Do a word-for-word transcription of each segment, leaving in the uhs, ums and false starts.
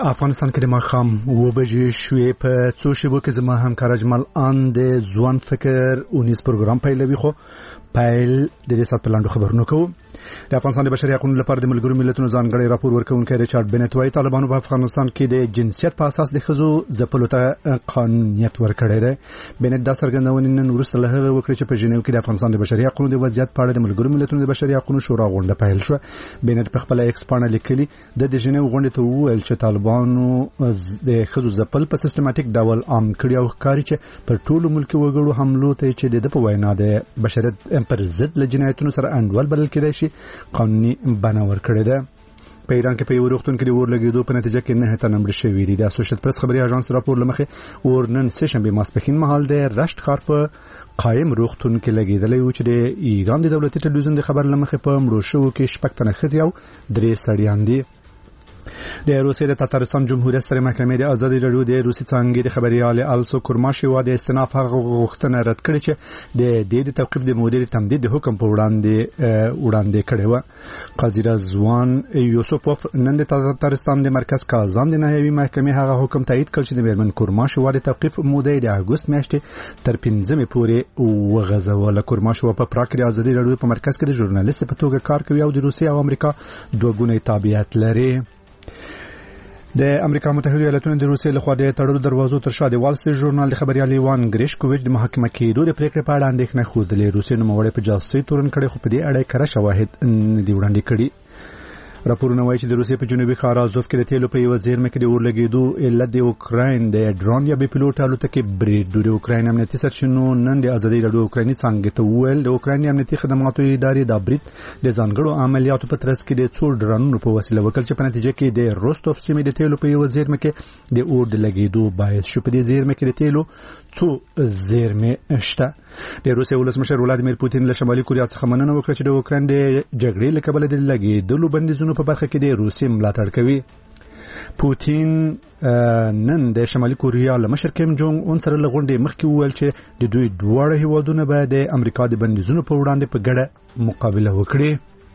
افغانستان کې د ماښام اوه بجې شوې. په څو شیبو کې زما همکار اجمل ان د ځوان فکر اونیز پروګرام پیلوي. خو پیل د دې سات په لاندو خبرونه کوو. د افغانستان د بشري حقوقو لپاره د ملګرو ملتونو ځانګړی راپور ورکوونکی ریچارډ بنت وايي طالبانو په افغانستان کې د جنسیت په اساس د ښځو ځپلو ته قانونیت ورکړی دی. بنت دا څرګندونې نن وروسته له هغه وکړې چې په ژنیو کې د افغانستان د بشري حقوقو د وضعیت په اړه د ملګرو ملتونو د بشري حقوقو شورا غونډه پیل شوه. بنت په خپل ایکس پاڼه لیکلي د د ژنیو غونډې ته وویل چې طالبانو د ښځو ځپل په سیستماتیک ډول عام کړي او ښکاري چې پر ټولو ملکي وګړو حملو ته چې د په وینا د بشریت پر ضد له جنایتونو سره انډول بلل کېدای شي قانوني بنا ورکړی ده. په ایران کې په یو روغتون کې د اور لګېدو په نتیجه کې نه تنه مړه شوي دي. د اسوسییټ پریس خبري اژانس راپور لمخې اور نن سه شنبه ماسپښین مهال د رشت ښار په قایم روغتون کې لګېدلی و چې د ایران د دولتي ټلویزیون د خبر لمخې په مړو شوو کې شپږ تنه ښځې او درې سړیان دي. د روسیې د تاتارستان جمهوریت سترې محکمې د ازادي راډیو د روسي څانګې د خبريال السو کورماشیوا د استناف هغه غوښتنه رد کړې چې د دې د توقيف د مدیر تمدید د حکم په وړاندې وړاندې کړې و. قاضي رضوان یوسفوف نن د تاتارستان د مرکز کازان د نهایي محکمې هغه حکم تایید کړ چې د میرمن کورماشیوا د توقيف موده د اګوست میاشتې تر پنځمې پورې وغځوله. کورماشیوا په پراګ کې د ازادي راډیو په مرکز کې د ژورنالیست په توګه کار کوي او د روسیې او امریکا دوه ګونی تابعیت لري. د امریکا متحده ایالاتونو د روسیې لخوا د تړلو دروازو تر شا د وال سټریټ ژورنال د خبريال ایوان ګریشکوویچ د محاکمه کېدو د پریکړې په اړه اندېښنه خوده. روسیې نوموړی په جاسوسي تورن کړي خو په دې اړه کره شواهد نه دی وړاندې کړي. راپورونه وایي چې د روسیې په جنوبي ښار ازوف کې د تیلو په یو زیرمه کې د اور لګېدو علت د اوکراین د ډرون یا بې پیلوټ الوتکې برید د اوکراین امنیتي سرچینو نن د ازادي راډیو اوکرایني څانګې ته وویل د اوکرایني امنیتي خدماتو ادارې د برید د ځانګړو عملیاتو په ترڅ کې د څو ډرونونو په وسیله وکړ چې په نتیجه کې د روستوف سیمې د تیلو په یو زیرمه کې د اور د لګېدو باعث شو. په دې زیرمه کې د تیلو څو زیرمې شته. د روسیې ولسمشر ولادیمیر پوتین له شمالي کوریا څخه مننه وکړه چې د اوکراین د جګړې له کبله د لګېدلو بندیزونو په برخه کې د روسیې ملاتړ کوي. پوتین نن د شمالي کوریا له مشر کیم جونګ اون سره له غونډې مخکې وویل چې د دوی دواړه هیوادونه به د امریکا د بندیزونو په وړاندې په ګډه مقابله وکړي.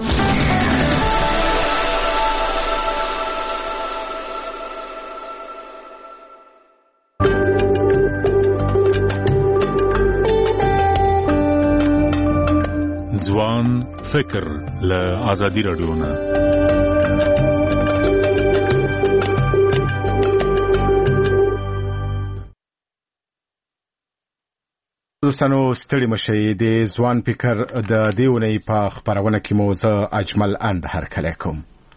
ځوان فکر له ازادي راډیو نه دوستانو ستړي مشي. د ځوان فکر د دیونې په خبرونه کې موزه اجمل اند هر کله کوم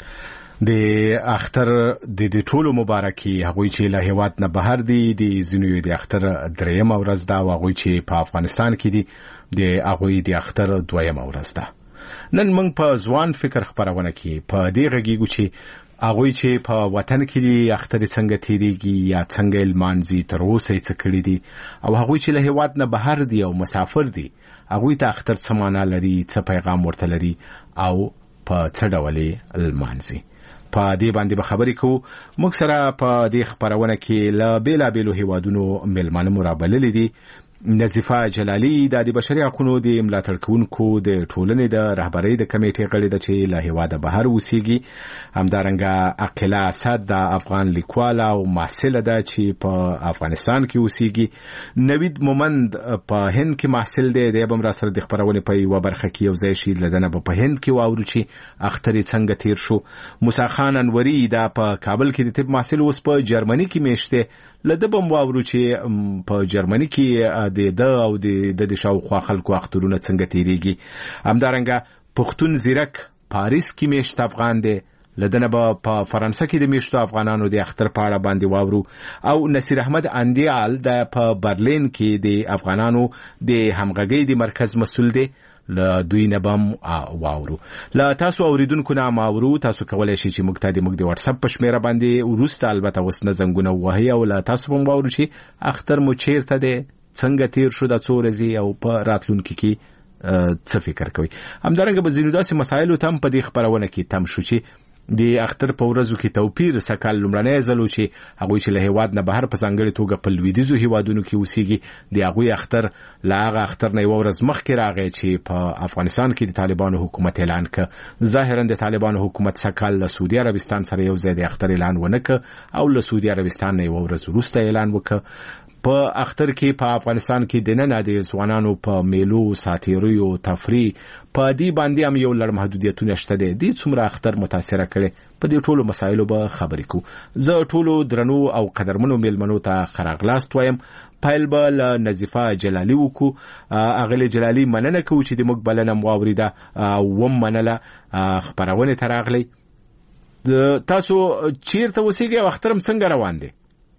د اختر د دې ټولو مبارکي هغوی چې له هیواد نه بهر دي د زینوی د اختر دریم ورځ دا هغوی چې په افغانستان کې دي د هغوی د اختر دویم ورځ ده. نن موږ په ځوان فکر خبرونه کې په دې غږیږو چې هغوی چې په وطن کې دي اختر څنګه تیریږي یا څنګه لمانځي تر اوسه یې څه کړي دي او هغوی چې له هیواد نه بهر دي او مسافر دي هغوی ته اختر څه معنا لري څه پیغام ورته لري او په څه ډول یې لمانځي. په دې باندې به خبرې کوو. موږ سره په دې خبرونه کې له بیلابیلو هیوادونو مېلمانه مو رابللي دي. نظیفه جلالی د بشري حقوقو د ملاتړ کوونکو د ټولنې د رهبرۍ د کمیټې غړي ده چې له هیواده بهر اوسېږي. همدارنګه عقیله اسد د افغان لیکوال او محصله ده چې په افغانستان کې اوسېږي. نوید مومند په هند کې محصل دی. د بم را سره د خبرونه په یو برخه کې یو ځای شي لدنه په هند کې واورو چې اختر څنګه تیر شو. موسی خان انوري دا په کابل کې د طب محصل اوس په جرمني کې میشته لده بم واورو چې په جرمني کې د د او د د شاوخوا خلکو اخترونه څنګه تیریږي. همدارنګه پښتون زیرک پاریس کې میشت افغان دی لدنه په فرانسه کې د میشتو افغانانو د اختر په اړه باندې واورو او نصیر احمد اندیال د په برلین کې د افغانانو د همغږۍ د مرکز مسؤل دی له دوی نه بم واورو. له تاسو اوریدونکو نه ماورو تاسو کولای شئ چې موږ ته د موږ د واتس اپ په شمیره باندې ورسته البته وسنه زنګونه وهي او له تاسو هم واورو چې اختر مو چیرته دی څنګه تیر شو د څو ورځې او په راتلونکي کې څه فکر کوي. همدارنګه به ځینو داسې مسایلو ته هم په دې خبرونه کې تم شو چې د اختر په ورځو کې توپیر سکل لمړنۍ ځلو چې هغه چې له هیواد نه بهر په ځانګړي توګه په لویدیځو هیوادونو کې اوسېږي د هغه اختر لا هغه اختر نه یو ورځ مخکې راغی چې په افغانستان کې د طالبانو حکومت اعلان کړ. ظاهرا د طالبانو حکومت سکل له سعودي عربستان سره یو ځای د اختر اعلان ونه کړ او له سعودي عربستان نه یو ورځ وروسته اعلان وکړ. په اختر کې په افغانستان کې د نن د ځوانانو په میلو ساتیریو تفریح په دې باندې هم یو لړ محدودیتونه شته دي. د څومره اختر متاثر کړي په دې ټولو مسایلو به خبرې کوو. زه ټولو درنو او قدرمنو میلمنو ته خراغلاست وایم. پایل به له نظیفه جلالي وکړو. اغلی جلالي مننه کوو چې د موږ بلنه مو واوریده او ومنله خبرونه ته راغلی. تاسو چیرته اوسېږئ او اختر هم څنګه روان دی؟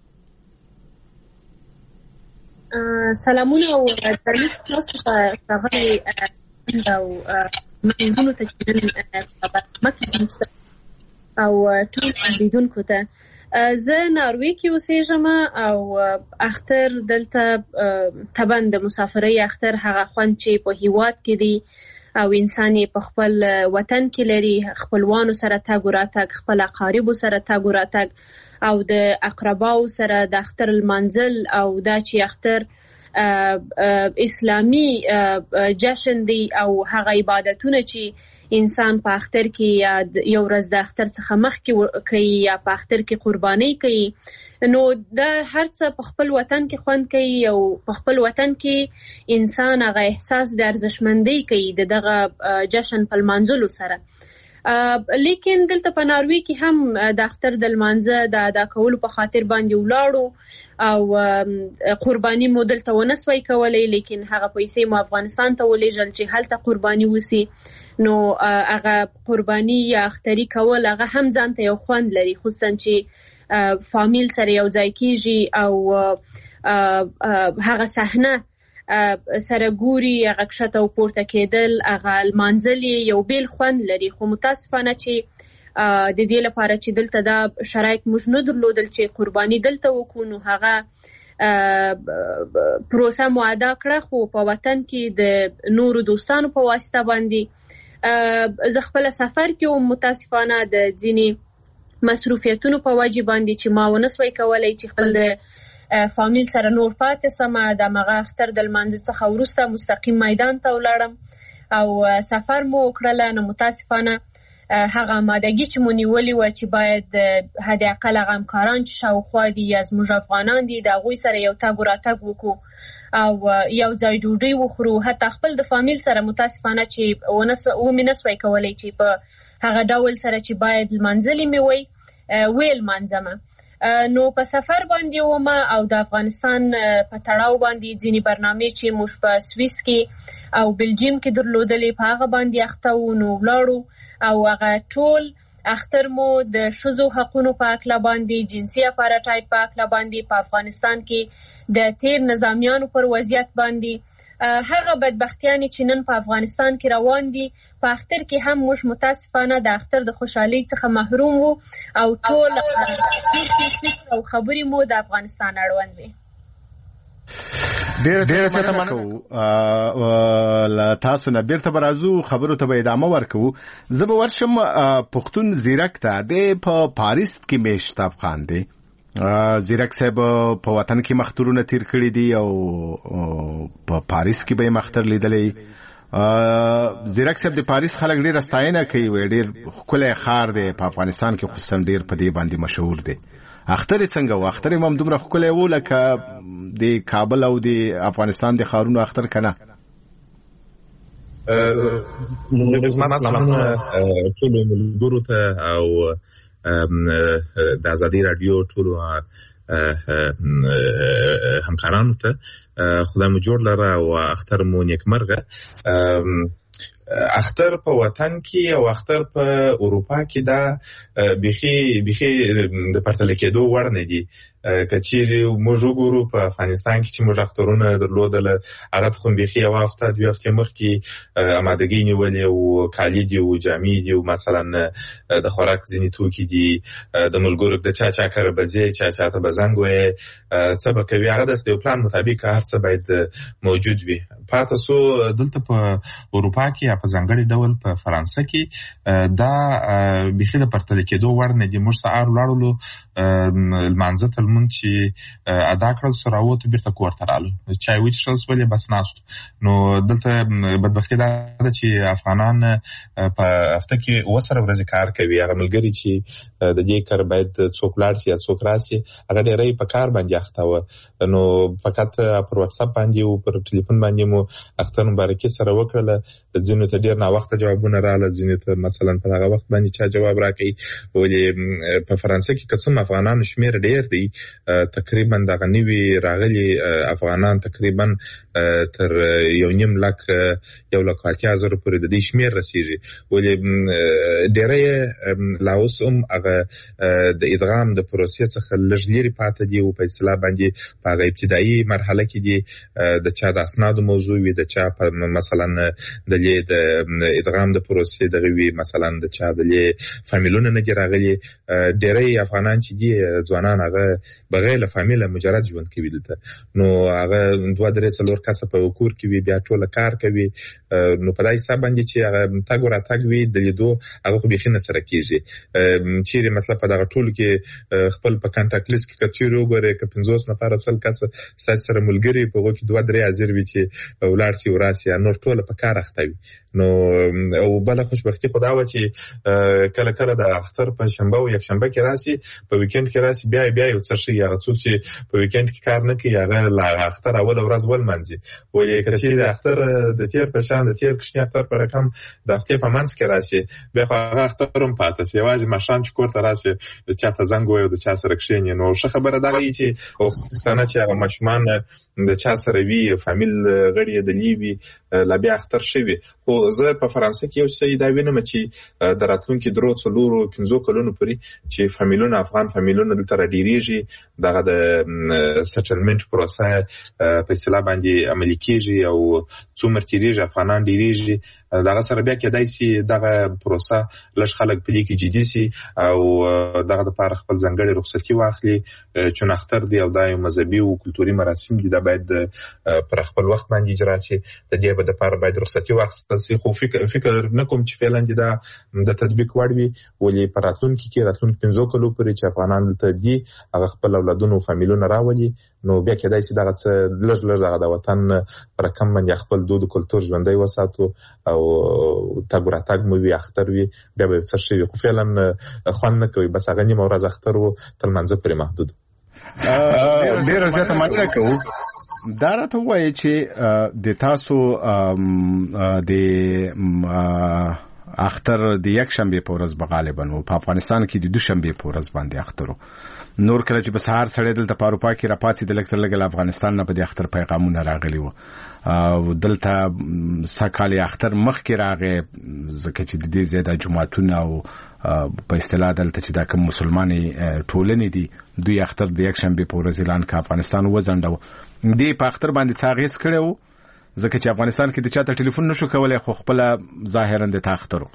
سلامونه او درنښت تاسو ته راغلي او مهمونو ته چې او ټول اوریدونکو ته. زه ناروې کې اوسېږم او اختر دلته طبعا د مسافرۍ اختر هغه خوند چې په هیواد کې دی او انسان په خپل وطن کې لري، خپلوانو سره تګ راتګ، خپل اقاربو سره تګ راتګ او د اقرباو سره د اختر المنزل او دا چې اختر اسلامی جشن دی او هغه عبادتونه چې انسان په اختر کې یو ورځ د اختر څخه مخکې کوي یا په اختر کې قرباني کوي، نو دا هر څه په خپل وطن کې خوند کوي او په خپل وطن کې انسان هغه احساس د ارزښتمندۍ کوي د دغه جشن په لمانځلو سره. لیکن دلته په ناروې کې هم د اختر د لمانځه د ادا کولو په خاطر باندې ولاړو او قرباني مو دلته ونسوي کولی، لیکن هغه پیسې مو افغانستان ته ولېږل چې هلته قرباني وسی. نو هغه قرباني یا اختري کول هغه هم ځان ته یو خوند لري، خصوصا چې فامیل سره یو ځای کېږي او هغه صحنه سره ګوري، هغه کښته او پورته کېدل، هغه لمانځل یو بیل خوند لري. خو متاسفانه چې د دې لپاره چې دلته دا شرایط موږ نه درلودل چې قرباني دلته وکړو، نو هغه پروسه مو ادا کړه. خو په وطن کې د نورو دوستانو په واسطه باندې زه خپل سفر کې وم، متاسفانه د ځینې مصروفیتونو په وجه باندې چې ما ونسوي کولی چې خپل د فامیل سره نور پاتې سم. د مغه اختر د لمانځه څخه وروسته مستقیم میدان ته ولاړم او سفر مو وکړله. نو متاسفانه هغه آمادګي چې مو نیولې وه چې باید حد اقل هغه همکاران چې شاوخوا دي یا زموږ افغانان دي د هغوی سره یو تګ و راتګ وکړو او یو ځای ډوډۍ وخورو. حتی خپل د فامیل سره متاسفانه چې ومې نسوی کولی چې په هغه ډول سره چې باید لمانځلې مې وی ویې لمانځمه. نو په سفر باندې وم او د افغانستان په تړاو باندې ځینې برنامې چې موږ په سویس کې او بلجیم کې درلودلې په هغه باندې اخته وو. نو ولاړو او هغه ټول اختر مو د ښځو حقونو په هکله باندې، جنسي اپارټایډ په هکله باندې، په افغانستان کې د تیر نظامیانو پر وضعیت باندې، هغه بدبختیانې چې نن په افغانستان کې روان دي، په اختر کې هم موږ متاسفانه د اختر د خوشحالۍ څخه محروم وو او ټول او خبرې مو د افغانستان اړوند وي. ډېر ډېر څه مننه له تاسو نه. بیرته به راځو، خبرو ته به ادامه ورکوو. زه به ورشم پښتون زیرک ته. د په پاریس کې میشت افغان دی. زیرک صاحب په وطن کې مختورونه تیر کړي دي او په پاریس کې به مختر لیدلې. زیرک صاحب د پاریس خلک ډېر ستاینه کوي، ډېر ښکلی ښار دی په افغانستان کې، خصوصا ډېر په دې باندې مشهور دی. اختر څنګه و؟ اختر هم دومره ښکلی و لکه د کابل او د افغانستان د ښارونو اختر که نه؟ ټولو ملګرو ته او د ازادي راډیو ټولو همکارانو ته خدای مو جوړ لره او اختر مو نیکمرغه. اختر په وطن کې او اختر په اروپا کې دا بيخي بيخي د پرتل کېدو وړ نه دي. کچيري موږ وګورو په افغانستان کې چې موږ اخترونه درلودل هغه خو بيخي یو وخت د یو وخت مخکې آمادګي نیولې او کالي دي او جامې دي او مثلا د خوراک ځینې توکي دي د ملګرو د چا چا کار بځي چا چا ته بزنګوي څه به کوي هغه د یو پلان مطابق هر څه باید موجود وي. پاتې سو دلته په اروپا کې یا په ځانګړي ډول په فرانسه کې دا بيخي د پرتل کېدو ورنه دي. موږ سهار ولاړو المانزه تل مونږ چې ادا کړل سره وته بیرته کوړه رالو چای وچښل سولې بس ناست. نو دلته بدبختي دا چې افغانان په هفته کې وسره ورځ کار کوي. هغه ملګری چې د دې کار باید څوک لاړ شي یا څوک راسي هغه ډېرې په کار باندې اخته و. نو فقط پر واتس اپ باندې او پر ټلیفون باندې مو اختر مبارکي سره وکړه. ځینو ته ډېر نا وخت جوابونه رااله ځینو ته مثلا په هغه وخت باندې چا جواب راکړي. ولې په فرانسه کې کڅوم افغانان شمیر ډېر دی تقریبا دغه نیوی راغلي افغانان تقریبا تر یو نیم لک یو لک اتیا زره پورې د دې شمیر رسیږي. ولې ډېرې لاوس هم هغه د ادغام د پروسې څخه لږ پاتې دي او په اصطلاح باندې په هغه ابتدایي مرحله کې دي د چا د اسناد موضوع وي د چا په مثلا د لې د ادغام د پروسې دغه وی مثلا د چا د لې فامیلونه نه راغلي. ډېرې افغانان چې دي ځوانان هغه بغیر له فامیله مجرد ژوند کوي دلته. نو هغه دوه درې څلور کسه په کور کې وي بیا ټول کار کوي. نو په دای حساب باندې چې هغه تاګ ور تاګ وي د لیدو هغه خو بيخي نه سره کیږي. چیرې مطلب په دغه ټول کې خپل په کانټاکټ لیست کې کچوري وګوره ک پنځوس نفر اصل کسه سره ملګری په وګ کې دوه درې ازر وي چې ولار سي وراسي نور ټول په کار اختوي. نو او بل خوشبختی خدا و چې کله کله د اختر په شنبه او یک شنبه کې راسي په ویکند کې راسي بیا بیا یو څه شي هغه څوک چې په ویکند کې کار نه کوي هغه لا اختر اول ورځ ول منځي. ولې کچې د اختر د تیر په شان د تیر کښنی اختر پر رقم د هفته په منځ کې راسي بیا هغه اخترم پاتې سي یوازې ماشام چې کوړه راسي د چا ته زنګ وایو د چا سره کښینی. نو ښه خبره دا وی چې او څنګه چې هغه مشمان د چا سره وی فامیل غړي د لیوي لا بیا اختر شوی. خو زه په فرانسه کې یو څه دا وینم چې د راتلونکو درو څلورو پنځو کلونو پورې چې فامیلونه افغان فامیلونه دلته راډیریږي دغه د سټلمنټ پروسه په اصطلاح باندې عملي کیږي او څومره تیریږي افغانان ډیریږي دغه سره بیا کېدای شي دغه پروسه لږ خلک په دې کې جدي سي او دغه د پاره خپل ځنګړي رخصتي واخلي چې نختر دی او دای مذهبي او کلتوري مراسم دي دا باید پر خپل وخت باندې اجرا شي. د دې په د پاره باید رخصتي واخلي. خو فکر فکر نکوم چې فعلا دا د تطبیق وړوي. ولې پراتلونکو کې راتلونکو پنځو کلو پورې چې افغانان دلته دي هغه خپل اولادونو او فامیلونه راوړي نو بیا کېدای شي دغه لږ لږ دغه د وطن پر کم باندې خپل دود او کلتور ژوندۍ وساتو او تاګ راتګ مو وي اختر وي بیا به څه شي. خو فعلا خوان نه کوي بس هغه نیمه ورځ اختر وو تل منځ پرې محدود. ډېر زیاته مننه کوم. دا راته وایي چې د تاسو د اختر د یک شنبه په ورځ بغالبا او په افغانستان کې د دوشنبه په ورځ باندې اخترو. نور کله چې بس هر سړی دلته په اروپا کې راپاتې د لکتر لګل افغانستان نه په د اختر پیغامونه راغلي وو او دلته سکالي اختر مخ کې راغې ځکه چې د دې زیاده جمعهتون او په اصطلاح دلته چې دا کوم مسلمانې ټولنې دي دوی اختر د یک شنبه په ورځ اعلان کا افغانستان وزنډو دې په اختر باندې څاغیس کړو ځکه چې افغانستان کې د چاته ټلیفون نشو کولای خو خپل ظاهرا د تاخترو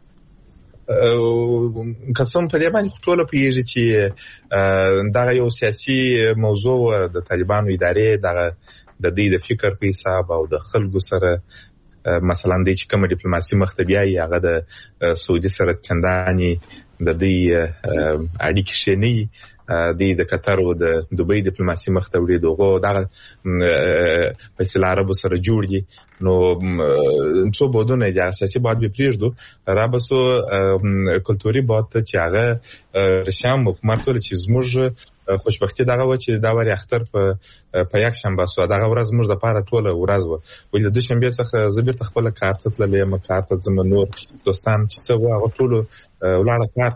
قسم په دې باندې ټول پیږي چې دا یو سیاسي موضوع د طالبانو ادارې دغه د دې د فکر په حساب او د خلکو سره مثلا د چې کوم ډیپلوماسي مختبیایي هغه د سعودي سره چنداني د دې اړیکې شنی د د قطر او د دوبۍ ډیپلوماسي مختوري دغه دغه په اصطلاح عربو سره جوړ دي. نو څو بودونه د اساسي باد به پریږدو رابسو کلتوري باد چې هغه رشام حکومت ول چې زموږ خوشبختی دغه و چې دا وری اختر په په یک شنبه سو دغه ورځ موږ د پاره ټوله ورځ و ولې د دوشنبه څخه زبیر تخپل کارت تللې ما کارت زم نور دوستان چې څه و هغه ټوله ولاړه کارت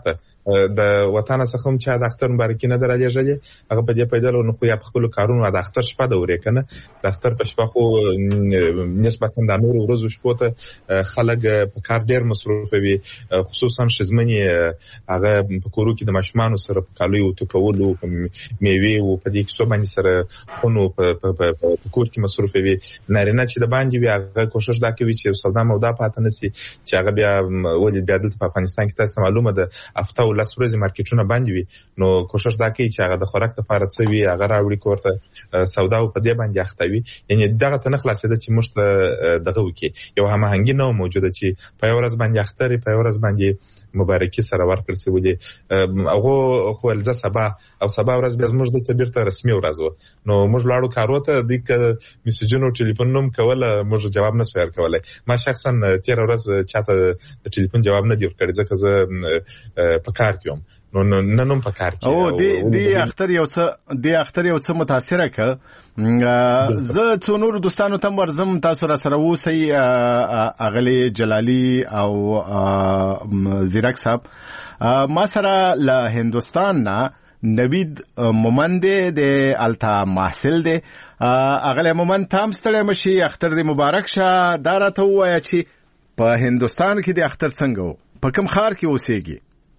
د وطن څخه هم چې د اختر مبارکي نه درلېږلې هغه په دې پیدا نو خو یا په خپل کارونو د اختر شپه د ورې کنه د اختر په شپه خو نسبتا د نور ورځو شپو ته خلک په کار ډېر مصروف وي خصوصا شزمنې هغه په کورو کې د ماشومان سره په کالو او ټکولو میوه او په دې کې څو باندې سره خونو په کور کې مصروف وي نارینه چې د باندې وي هغه کوشش دا کوي چې سودا مودا پاتې نشي چې هغه بیا ولې بیا د افغانستان کې تاسو معلومه ده هفته او لس ورځې مارکیټونه باندې وي نو کوشش دا کوي چې هغه د خوراک لپاره څه وي هغه راوړي کوړه سودا او په دې باندې اختوي یعنی دغه ته نه خلاصېده چې موږ ته دغه وکي یو هماهنګي نه موجوده چې په ورځ باندې اختر په ورځ باندې مبارکي سره ورکړل شي ودی هغه خو الزه سبا او سبا ورځ به زموږ د تبرته رسمي ورځ نو موږ لاړو کارو ته د میسجونو ټلیفون نوم کوله موږ جواب نه سویر کوله ما شخصا تیر ورځ چاته د ټلیفون جواب نه دی ورکړی ځکه زه په کار کې یم نو نن هم په کار کې او دی دی اختر یو څه دی اختر یو څه متاثره ک زه څو نور دوستانو تم ورزم تاسو را سره وسی اغلی جلالی او زیرک صاحب ما سره له هندستان نه نوید مومند د التا محصل دی اغلی مومند تام ستړی مشي اختر دی مبارک شه دا راته ووایه چې په هندستان کې د اختر څنګه و په کوم ښار کې اوسېږي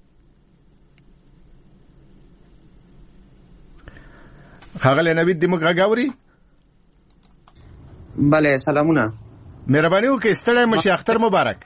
خاغلی نوید دی موږ غاوري بله سلامونه مهرباني وکړئ ستړی مشي اختر مبارک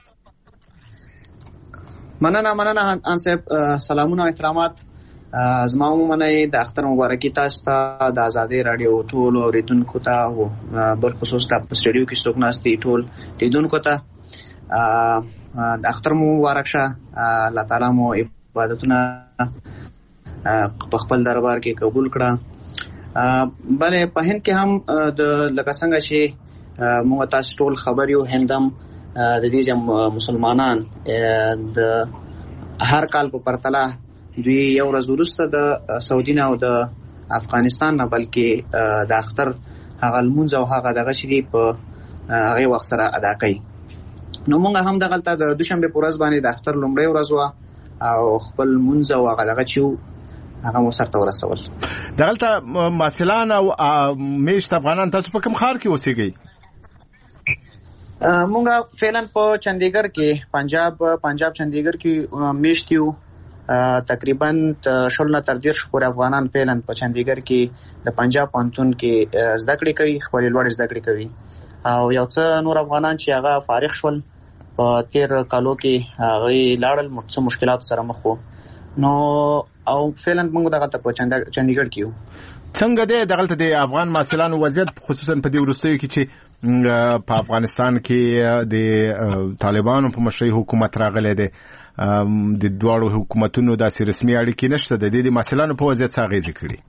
مننه مننه ان صاحب سلامونه او احترامات زما ومنئ د اختر مبارکي تاسو ته د ازادي رادیو ټول اوریدونکو ته او بل خصوص د سټډیو کې څوک ناستي ټول لیدونکو ته د اختر مبارک شه الله تعالی مو عبادتونه په خپل دربار کې قبول کړه بله په هند کې هم د لکه څنګه چې موږ تاسو ټول خبر یو هندم د دې مسلمانان د هر کال په پرتله دوی یو ورځ وروسته د سعودي نه او د افغانستان نه بلکې د اختر هغه لمونځ او هغه دغه شی په هغه وخت سره ادا کوي نو موږ هم دغلته د دوشنبه په ورځ باندې د اختر لومړی ورځ و او خپل لمونځ او هغه دغه چې هغه مو سره ورسول دغلته مسلمان او میشت افغانان تاسو په کوم ښار کې اوسېږئ مونږ فعلا په چندیګر کې پنجاب پنجاب چندیګر کې میشت یو تقریبا شل نه تر ډیر شپږ افغانان فعلا په چندیګر کې د پنجاب پانتون کې زده کړې کوي خپل لوړ زده کړې کوي او یو څه نور افغانان چې هغه فارغ شول په تیر کالو کې هغه لاړل څه مشکلات سره مخ وو نو او فعلا موږ دغه ته په چندیګر کې یو څنګه دی دغلته د افغان مسلمانانو وضعیت خصوصا په دې وروستیو کې چې په افغانستان کې د طالبانو په مشرۍ حکومت راغلی دی د دواړو حکومتونو داسې رسمي اړیکې نشته د دې د مسلمانانو په وضعیت څه اغېزې کړي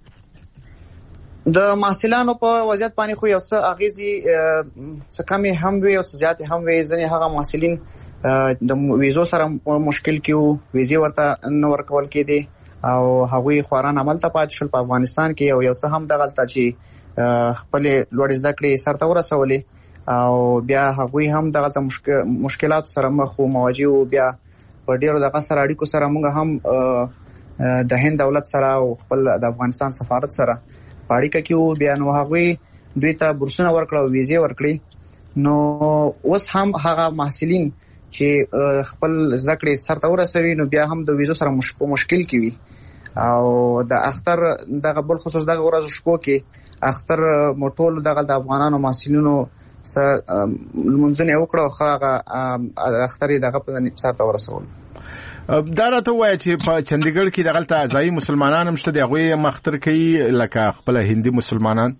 د مسلمانانو په وضعیت باندې خو یو څه اغېزې څه کمې هم وي او څه زیاتې هم وي ځینې هغه محصلین د ویزو سره مشکل کې وو ویزې ورته نه ورکول کېدې او هغوی خواران عمل ته پاتې شول په افغانستان کې او یو څه هم دغلته چې خپلې لوړې زده کړې سرته ورسولې او بیا هغوی هم دغلته مشکلات سره مخ وو مواجه وو بیا په ډېرو دغه سره اړیکو سره موږ هم د هند دولت سره او خپل د افغانستان سفارت سره په اړیکه کې وو بیا نو هغوی دوی ته بورسونه ورکړه او ویزې ورکړې نو اوس هم هغه محصلین چې خپل زده کړې سرته ورسوي نو بیا هم د ویزو سره په مشکل کې وي او د اختر دغه بل خصوص دغه ورځ شپو کې اختر موټول دغه د افغانانو محصلینو سره لمونځونه وکړو خو هغه اختر دغه په سرته ورسول دا راته وایي چې په چندیګر کې دغلته ځایي مسلمانان هم شته د هغوی مختر کوي لکه خپل هندي مسلمانان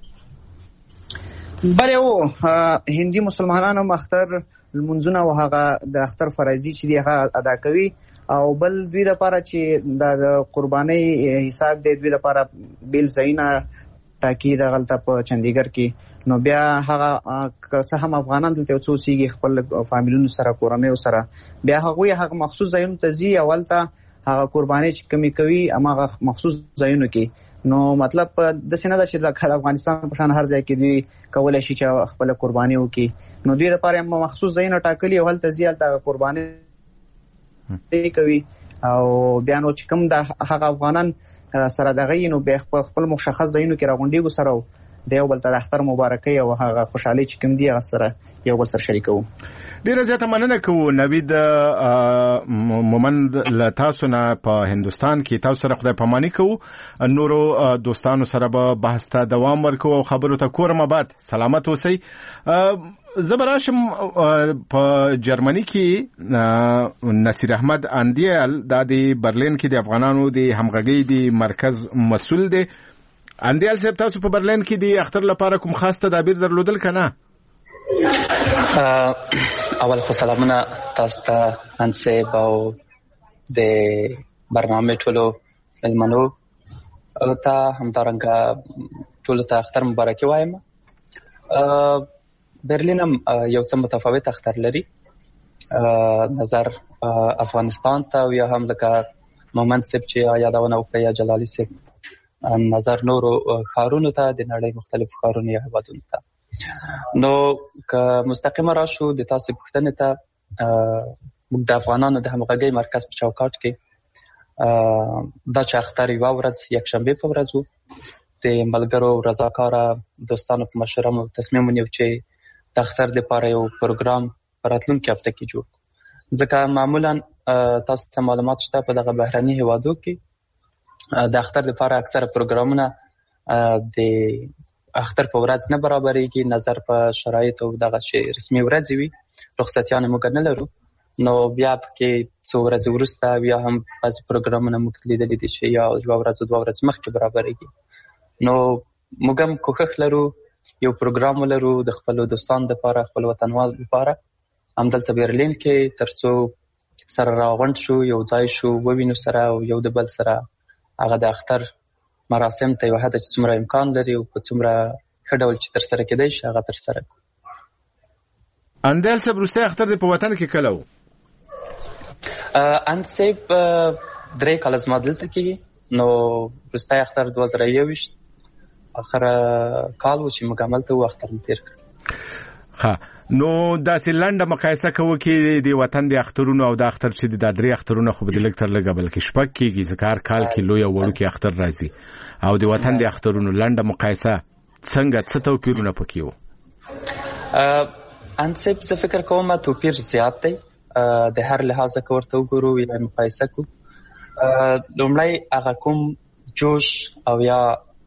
بله و هندي مسلمانان هم اختر لمونځونه او هغه د اختر فرضي چې دی هغه ادا کوي او بل دوی لپاره چې د قربانۍ حساب دی دوی لپاره بیل ځایونه ټاکي دغلته په چندیګر کې نو بیا هغه څه هم افغانان دلته څو اوسېږي خپل فامیلونو سره کورنیو سره بیا هغوی هغه مخصوص ځایونو ته ځي اول ته هغه قربانۍ چې کمی کوي هماغه مخصوص ځایونو کې نو مطلب داسې نه ده چې د افغانستان په شان هر ځای کې دوی کولی شي چې خپله قرباني وکړي نو دوی لپاره مخصوص ځایونه ټاکلي او هلته ځي هلته هغه قرباني کوي او بیا نو چې کوم د هغه افغانان سره دغه نو به خپل مشخص ځایونو کې راغونډي سره د یو بل ته د اختر مبارکي او هغه خوشحالي چې کوم دی هغه سره یو بل سره شریکو. ډیره زیاته مننه کوو نوید مومند له تاسو نه په هندستان کې. تاسو سره خدای پاماني کوو. نورو دوستانو سره به بحث ته دوام ورکوو او خبرو ته کورم آباد. سلامت اوسئ. زبراشم په جرمني کې نصیر احمد اندیال د برلین کې د افغانانو د همغږي د مرکز مسؤل دی. اندیال صاحب تاسو په برلین کې د اختر لپاره کوم خاص تدابیر درلودل کنه؟ اول خو سلامونه تاسو ته انصیب او د برنامه ټولو ملمنو او ته همدارنګه ټولو ته اختر مبارکي وایم. برلین هم یو څه متفاوت اختر لري نظر افغانستان ته او یا هم لکه مومند صاحب چې یادونه وکړه یا جلالي صاحب نظر نورو ښارونو ته د نړۍ مختلف ښارونو یا هیوادونو ته. نو که مستقیمه راشو د تاسو پوښتنې ته موږ د افغانانو د همغږۍ مرکز په چوکاټ کې دا چې اختر یوه ورځ یکشنبې په ورځ وو د ملګرو رضاکاره دوستانو په مشوره مو تصمیم ونیو چې د اختر لپاره یو پروګرام په راتلونکي هفته کې جوړ کړو. ځکه معمولا تاسو ته معلومات شته په دغه بهرني هیوادو کې د اختر لپاره اکثره پروګرامونه د اختر په ورځ نه برابرېږي. نظر په شرایطو دغه شی رسمي ورځې وي، رخصتیانې موږ نه لرو. نو بیا پکې څو ورځې وروسته بیا هم بعضې پروګرامونه موږ لیدلي دي چې یا یوه ورځ دوه ورځې مخکې برابرېږي. نو موږ هم کوښښ لرو یو پروګرام ولرو د خپلو دوستانو لپاره، خپل وطنوال لپاره همدلته برلین کې، تر څو سره راغونډ شو، یو ځای شو، ووینو سره او یو د بل سره هغه د اختر مراسم ته یو حد چې څومره امکان لري او په څومره ښه ډول چې تر سره کېدی شي هغه تر سره کړو. اندیال صاحب وروستی اختر دې په وطن کې کله و؟ اند صاحب درې کاله زما دلته کېږي. نو وروستی اختر دوه زره یوویشت اخره کال و چې موږ هملته وو اختر مو تېر کړ. ښه، نو داسې لنډه مقایسه کوو کې د وطن د اخترونو او د اختر چې د درې اخترونه خو به د لږ تر لږه بلکې شپږ کېږي، ځکه هر کال کې لوی او وړوکی اختر راځي، او د وطن د اخترونو لنډه مقایسه څنګه څه توپیرونه پکې وو؟ انصب زه فکر کوم توپیر زیات دی د هر لحاظه که ورته وګورو یا مقایسه کو. لومړی هغه کوم جوش او یا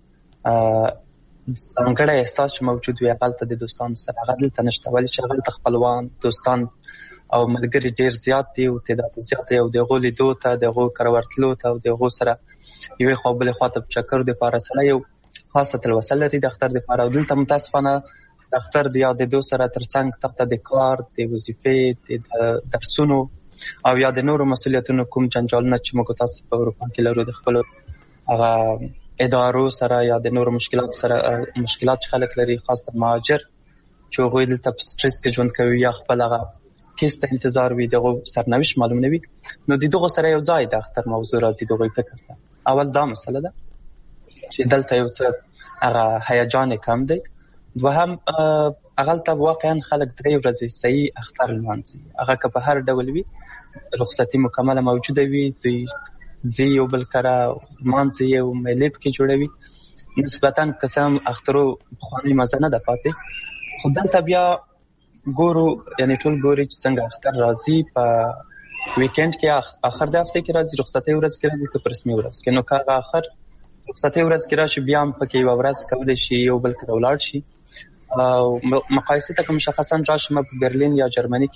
ځانګړی احساس چې موجود وي هغلته د دوستانو سره هغه دلته نشته، ولې چې هغلته خپلوان دوستان او ملګري ډېر زیات دي او تعداد زیات دی او د هغو لیدو ته د هغو کره ورتلو ته او د هغو سره یوې خوا بلې خوا ته په چکر دپاره سره یو خاصه تلوسه لري د اختر دپاره. او دلته متاسفانه د اختر د یادېدو سره تر څنګ تاته د کار، د وظیفې، د درسونو او یا د نورو مسؤلیتونو کوم جنجالونه چې موږ تاسو په اروپا کې لرو د خپلو هغه ادارو سره یا د نورو مشکلات سره مشکلات چې خلک لري، خاص د مهاجر چې هغوی دلته په سټرس کې ژوند کوي یا خپل هغه کیس ته انتظار وي، دغه سرنوشت معلوم نه وي. نو د دغو سره یو ځای د اختر موضوع راځي د هغوی فکر ته. اول دا مسله ده چې دلته یو څه هغه هیجان کم دی. دوهم هغلته واقعا خلک درې ورځې صحیح اختر لمانځي، هغه که په هر ډول وي، رخصتي مکمله موجوده وي، دوی ځي یو بل کره لمانځي او میلې پکې جوړوي. نسبتا که څه هم اخترو پخوانۍ مزه نه ده پاتې، خو دلته بیا ګورو یعنې ټول ګوري چې څنګه اختر راځي په ویکینډ کې، آخر د هفتې کې راځي، رخصتۍ ورځ کې راځي که په رسمي ورځ کې. نو که هغه آخر رخصتۍ ورځ کې راشي بیا هم پکې یوه ورځ کولی شي یو بل کره ولاړ شي. او مقایسې ته که مشخصا راشم په برلین یا جرمني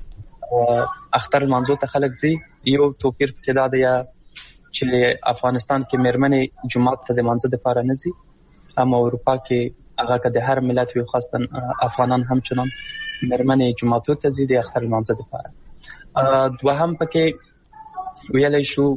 کې اختر لمانځو ته خلک ځي، یو توپیر پکې دا دی چې افغانستان کې مېرمنې جومات ته د لمانځه دپاره نه ځي، اما اروپا کې هغه که د هر ملت وي، خاصتا افغانان همچنان مېرمنې جوماتو ته ځي د اختر لمانځه دپاره. دوهم پکې ویلی شو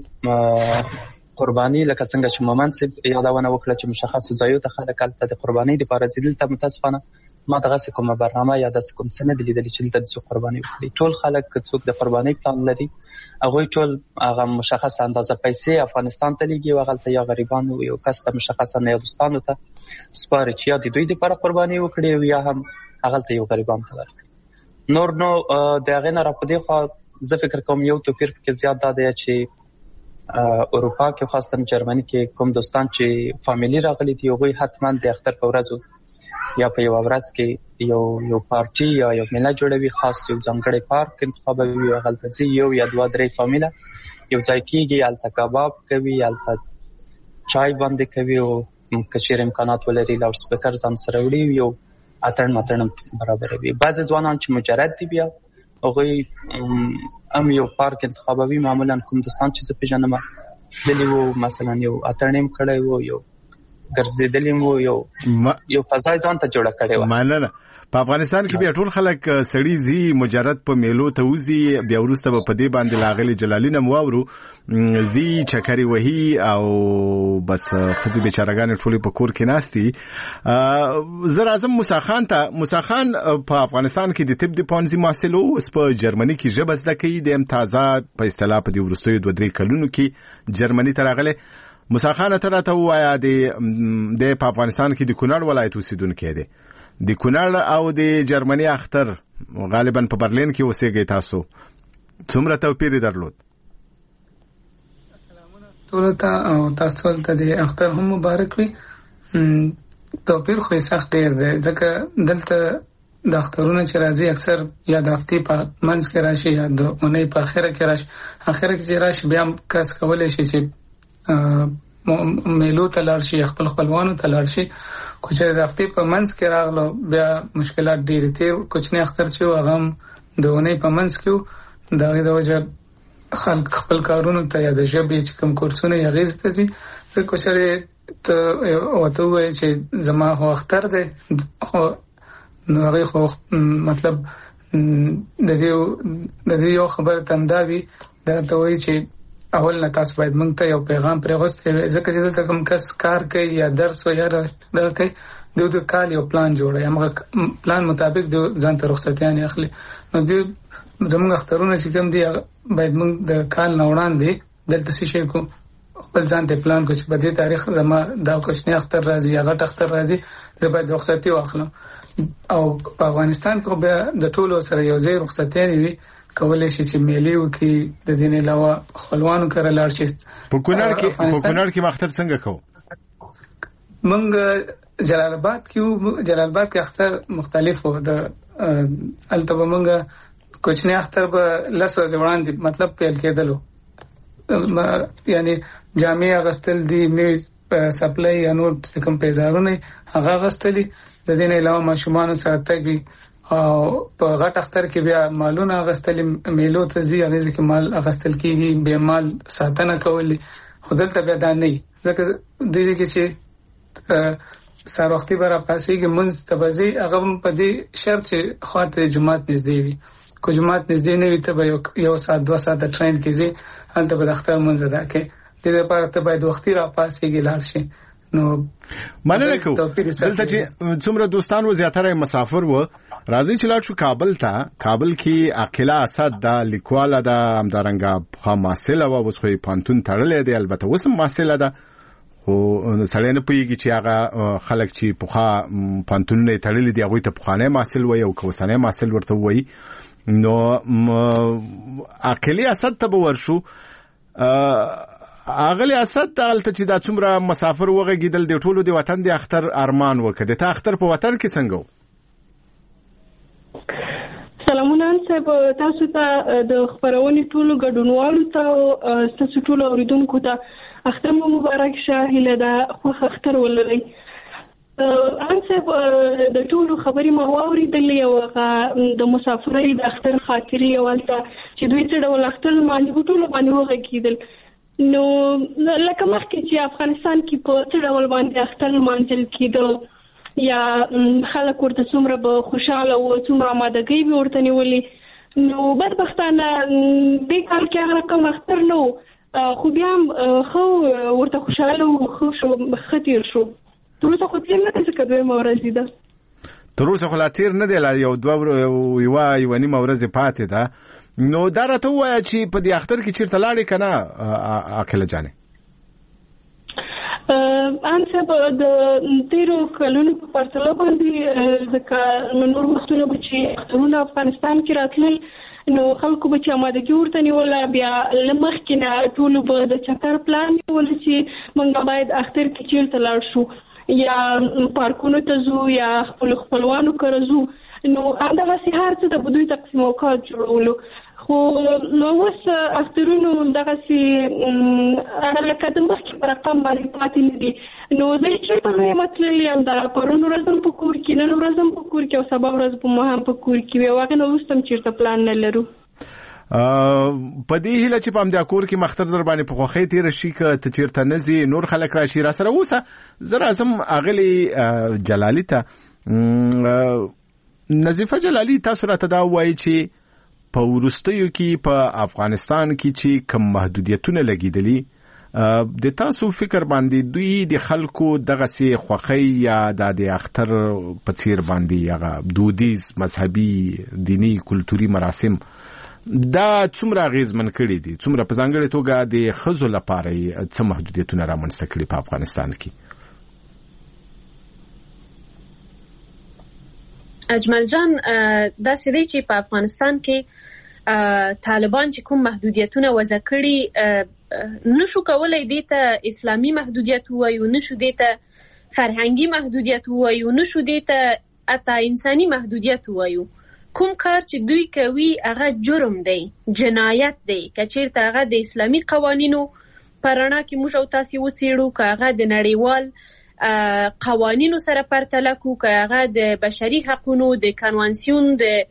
قرباني، لکه څنګه چې مومند صاحب یادونه وکړه چې مشخصو ځایو ته خلک هلته د قربانۍ دپاره ځي. دلته متاسفانه ما دغسې کومه برنامه یا داسې کوم څه نه دي لیدلي چې دلته د څوک قرباني وکړي. ټول خلک که څوک د قربانۍ پلان لري هغوی ټول هغه مشخصه اندازه پیسې افغانستان ته لیږي او هغلته یا غریبانو یو کس ته مشخصه نه یا دوستانو ته سپاري چې یا د دوی دپاره قرباني وکړي او یا هم هغلته یو غریبانو ته ورکړي. نور نو د هغې نه را په دې خوا زه فکر کوم یو توپیر پکې زیات دا دی چې اروپا کې خاصه جرمني کې کوم دوستان چې فامیلی راغلي دي هغوی حتما د اختر په ورځو یا په یو ورځ کې یو یو پارټي یا یو میله جوړوي، خاص یو ځانګړی پارک انتخابوي، هلته ځي یو یا دوه درې فامیله یو ځای کېږي، هلته کباب کوي، هلته چای باندې کوي او که چېرې امکانات ولري لاوډ سپیکر ځان سره وړي، یو اتڼ ماتڼ برابروي. بعضې ځوانان چې مجرد دي بیا هغوی هم یو پارک انتخابوي، معمولا کوم دوستان چې زه پېژنم تللي وو مثلا یو اتڼ یې کړی وو، یو ګرځېدلي وو، یو یو فضا یې ځان ته جوړه کړې وه. مننه. په افغانستان کې بیا ټول خلک سړي زی مجرد په میلو ته وزي، بیا وروسته به په دې باندې لاغلي جلالینه مو واورو زی چکرې وهي او بس ښځې بیچارهګانې ټولې په کور کې ناستي. زه راځم موسی خان ته. موسی خان په افغانستان کې د طب د پوهنځي محصل و، اوس په جرمني کې ژبه زده کوي، د امتازه په اصطلاح په دې وروستیو دوه درې کلونو کې جرمني ته راغلی. موسی خان ته راته ووایه د په افغانستان کې د کونړ ولایت اوسېدونکی دی، د کونړ او د جرمني اختر غالبا په برلین کې اوسېږئ تاسو، څومره توپیر یې درلود؟ ټولو ته او تاسو ته د اختر هم مبارک وي. توپیر خو یې سخت ډېر دی، ځکه دلته د اخترونه چې راځي اکثر یا د هفتې په منځ کې راشي یا د اونۍ په اخره کې راشي. اخره کې چې راشي بیا هم کس کولی شي چې میلو ته لاړ شي، خپل خپلوانو ته لاړ شي. خو چې د هفتې په منځ کې راغلو بیا مشکلات ډېرې. تېر کوچنی اختر چې و هغه هم د اونۍ په منځ کې و، د هغې د وجه خلک خپل کارونو ته یا د ژبې چې کوم کورسونه یې هغې ته ځي. ځکه که چېرې ته ورته ووایې چې زما خو اختر دی، خو نو هغې خو مطلب د دې د دې یو خبره ته همدا وي، دا ته وایي چې اول نه تاسو باید موږ ته یو پیغام پرېغوستی وي، ځکه چې دلته کوم کس کار کوي یا درس یا دغه کوي د د کال یو پلان جوړوي، همغه پلان مطابق د ځان ته رخصتیانې اخلي. نو دوی زموږ اخترونه چې کوم دي باید موږ د کال نه وړاندې دلته څه شی کوو، خپل ځان ته پلان کوو چې په دې تاریخ زما دا کوچنی اختر راځي یا غټ اختر راځي، زه باید رخصتي واخلم. او په افغانستان کې بیا د ټولو سره یو ځای رخصتیانې وي، کولی شي چې میلې وکړي، د دې نه علاوه خپلوانو کره لاړ شي. په کونړ کې په کونړ کې اختر څنګه کوو؟ موږ جلال آباد کې وو. جلال آباد کې اختر مختلف و. د هلته به موږ کوچنی اختر به لس ورځې وړاندې مطلب پیل کېدلو، یعنی جامې اغوستل دي، نوي سپلۍ یا نور کوم پیزارونه هغه اغوستلي، د دې نه علاوه ماشومانو سره تګ وي. او په غټ اختر کې بیا مالونه اغوستل، میلو ته ځي، هغې ځای کې مال اغوستل کېږي، بیا مال ساتنه کولی. خو دلته بیا دا نه وي، ځکه دې ځای کې چې سهار وختي به راپاڅېږي لمونځ ته به ځې، هغه هم په دې شرط چې خوا ته جومات نږدې وي. که جومات نږدې نه وي ته به یو ساعت دوه ساعته ټرین کې ځې، هلته به د اختر لمونځ ادا کوې. دې لپاره ته باید وختي راپاڅېږي لاړ شي. نو مننه کوو. دلته چې څومره دوستان و زیاتره مسافر و، راځي چې لاړ شو کابل ته. کابل کې عاقله اسد دا لیکواله ده، همدارنګه پخوا محصله وه، اوس خو یې پوهنتون تړلی دی، البته اوس هم محصله ده، خو سړی نه پوهېږي چې هغه خلک چې پخوا پوهنتونونه یې تړلي دي هغوی ته پخوانی محصل وایي او که اوسنی محصل ورته ووایي. نو عاقلې اسد ته به ورشو. اغلی اسد دلته چې دا څومره مسافر وغږېدل، د ټولو د وطن د اختر ارمان وکړه. د تا اختر په وطن کې څنګه و؟ سلامونه صاحب، تاسو ته د خپرونې ټولو ګډونوالو ته او ستاسو ټولو اورېدونکو ته اختر مو مبارک شه. هیله ده خوښ اختر ولرئ. ان صاحب د ټولو خبرې ما واورېدلې او هغه د مسافرۍ د اختر خاطرې او هلته چې دوی څه ډول اختر لمانځي په ټولو باندې وغږېدل. نو لکه مخکې چې افغانستان کې په څه ډول باندې اختر لمانځل کېدل یا خلک ورته څومره به خوشحاله وو، څومره آمادګۍ به ورته نیولې، نو بدبختانه دې کال کې هغه رقم اختر نه و، خو بیا هم ښه ورته خوشحاله وو، ښه شو، ښه تېر شو. تر اوسه خو تېر نه دی، ځکه دویمه ورځ ده. تر اوسه خو لا تېر نه دی، لا یو دوه یوه یوه نیمه ورځې پاتې ده. نو دا راته ووایه چې په دې اختر کې چېرته لاړې که نه عاقله جانې؟ ان صاحب د تېرو کلونو په پرتله باندې ځکه نور وختونه به چې اخترونه افغانستان کې راتلل، نو خلکو به چې آمادګي ورته نیوله بیا له مخکې نه ټولو به د چکر پلان نیوله چې موږ باید اختر کې چیرته لاړ شو یا پارکونو ته ځو یا خپل خپلوانو کره ځو. نو همدغسې هر څه ته به دوی تقسیم اوقات جوړولو. خو نو اوس اخترونو دغسې هغه لکه د مخکې په رقم باندې پاتې نه دي. نو زه چې په لویه متللې یم د پرون ورځ هم په کور کې نن ورځ هم په کور کې او سبا ورځ به مو هم په کور کې وي او هغې نه وروسته هم چېرته پلان نه لرو. په دې هیله چې په همدې کور کې مختر در باندې په خوښۍ تېره شي که ته چېرته نه ځې نور خلک راشي را سره اوسه. زه راځم اغلې جلالي ته. نظیفه جلالي تاسو راته دا ووایي چې په وروستیو کې په افغانستان کې چې کوم محدودیتونه لګېدلي د تاسو فکر باندې دوی د خلکو دغسې خوښۍ یا د اختر په څیر باندې هغه دودیز مذهبي دینی کلتوري مراسم دا څومره اغېزمن کړي دي څومره په ځانګړې توګه د ښځو لپاره یې څه محدودیتونه رامنځته کړي په افغانستان کې؟ اجمل جان داسې دی چې په افغانستان کې طالبان چې کوم محدودیتونه وضع کړي نشو کولای دې ته اسلامي محدودیت ووایو نشو دې ته فرهنګي محدودیت ووایو نشو دې ته حتی انساني محدودیت ووایو. کوم کار چې دوی کوي هغه جرم دی جنایت دی که چېرته هغه د اسلامي قوانینو په رڼا کې موږ او تاسې وڅېړو که هغه د نړیوال قوانینو سره پرتله کو که هغه د بشري حقونو د کنوانسیون د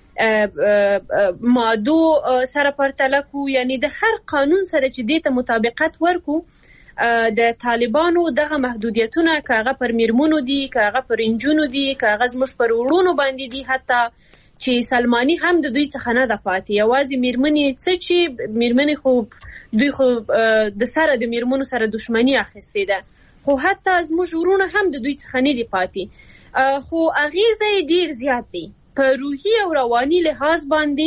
مادو سره پرتله کو یعنی د هر قانون سره چې دې ته مطابقت ورکو د طالبانو دغه محدودیتونه که هغه پر میرمنو دي که هغه پر انجونو دي که هغه زموږ پر وروڼو باندې دي حتی چې سلماني هم د دوی څخه نه ده پاتې یوازې میرمنې څه چې میرمنې خو دوی خو د سره د میرمنو سره دشمني اخیستې ده خو حتی زموږ وروڼه هم د دوی څخه نه دي پاتې خو اغیزه یې ډېر زیات دی په روحي او رواني لحاظ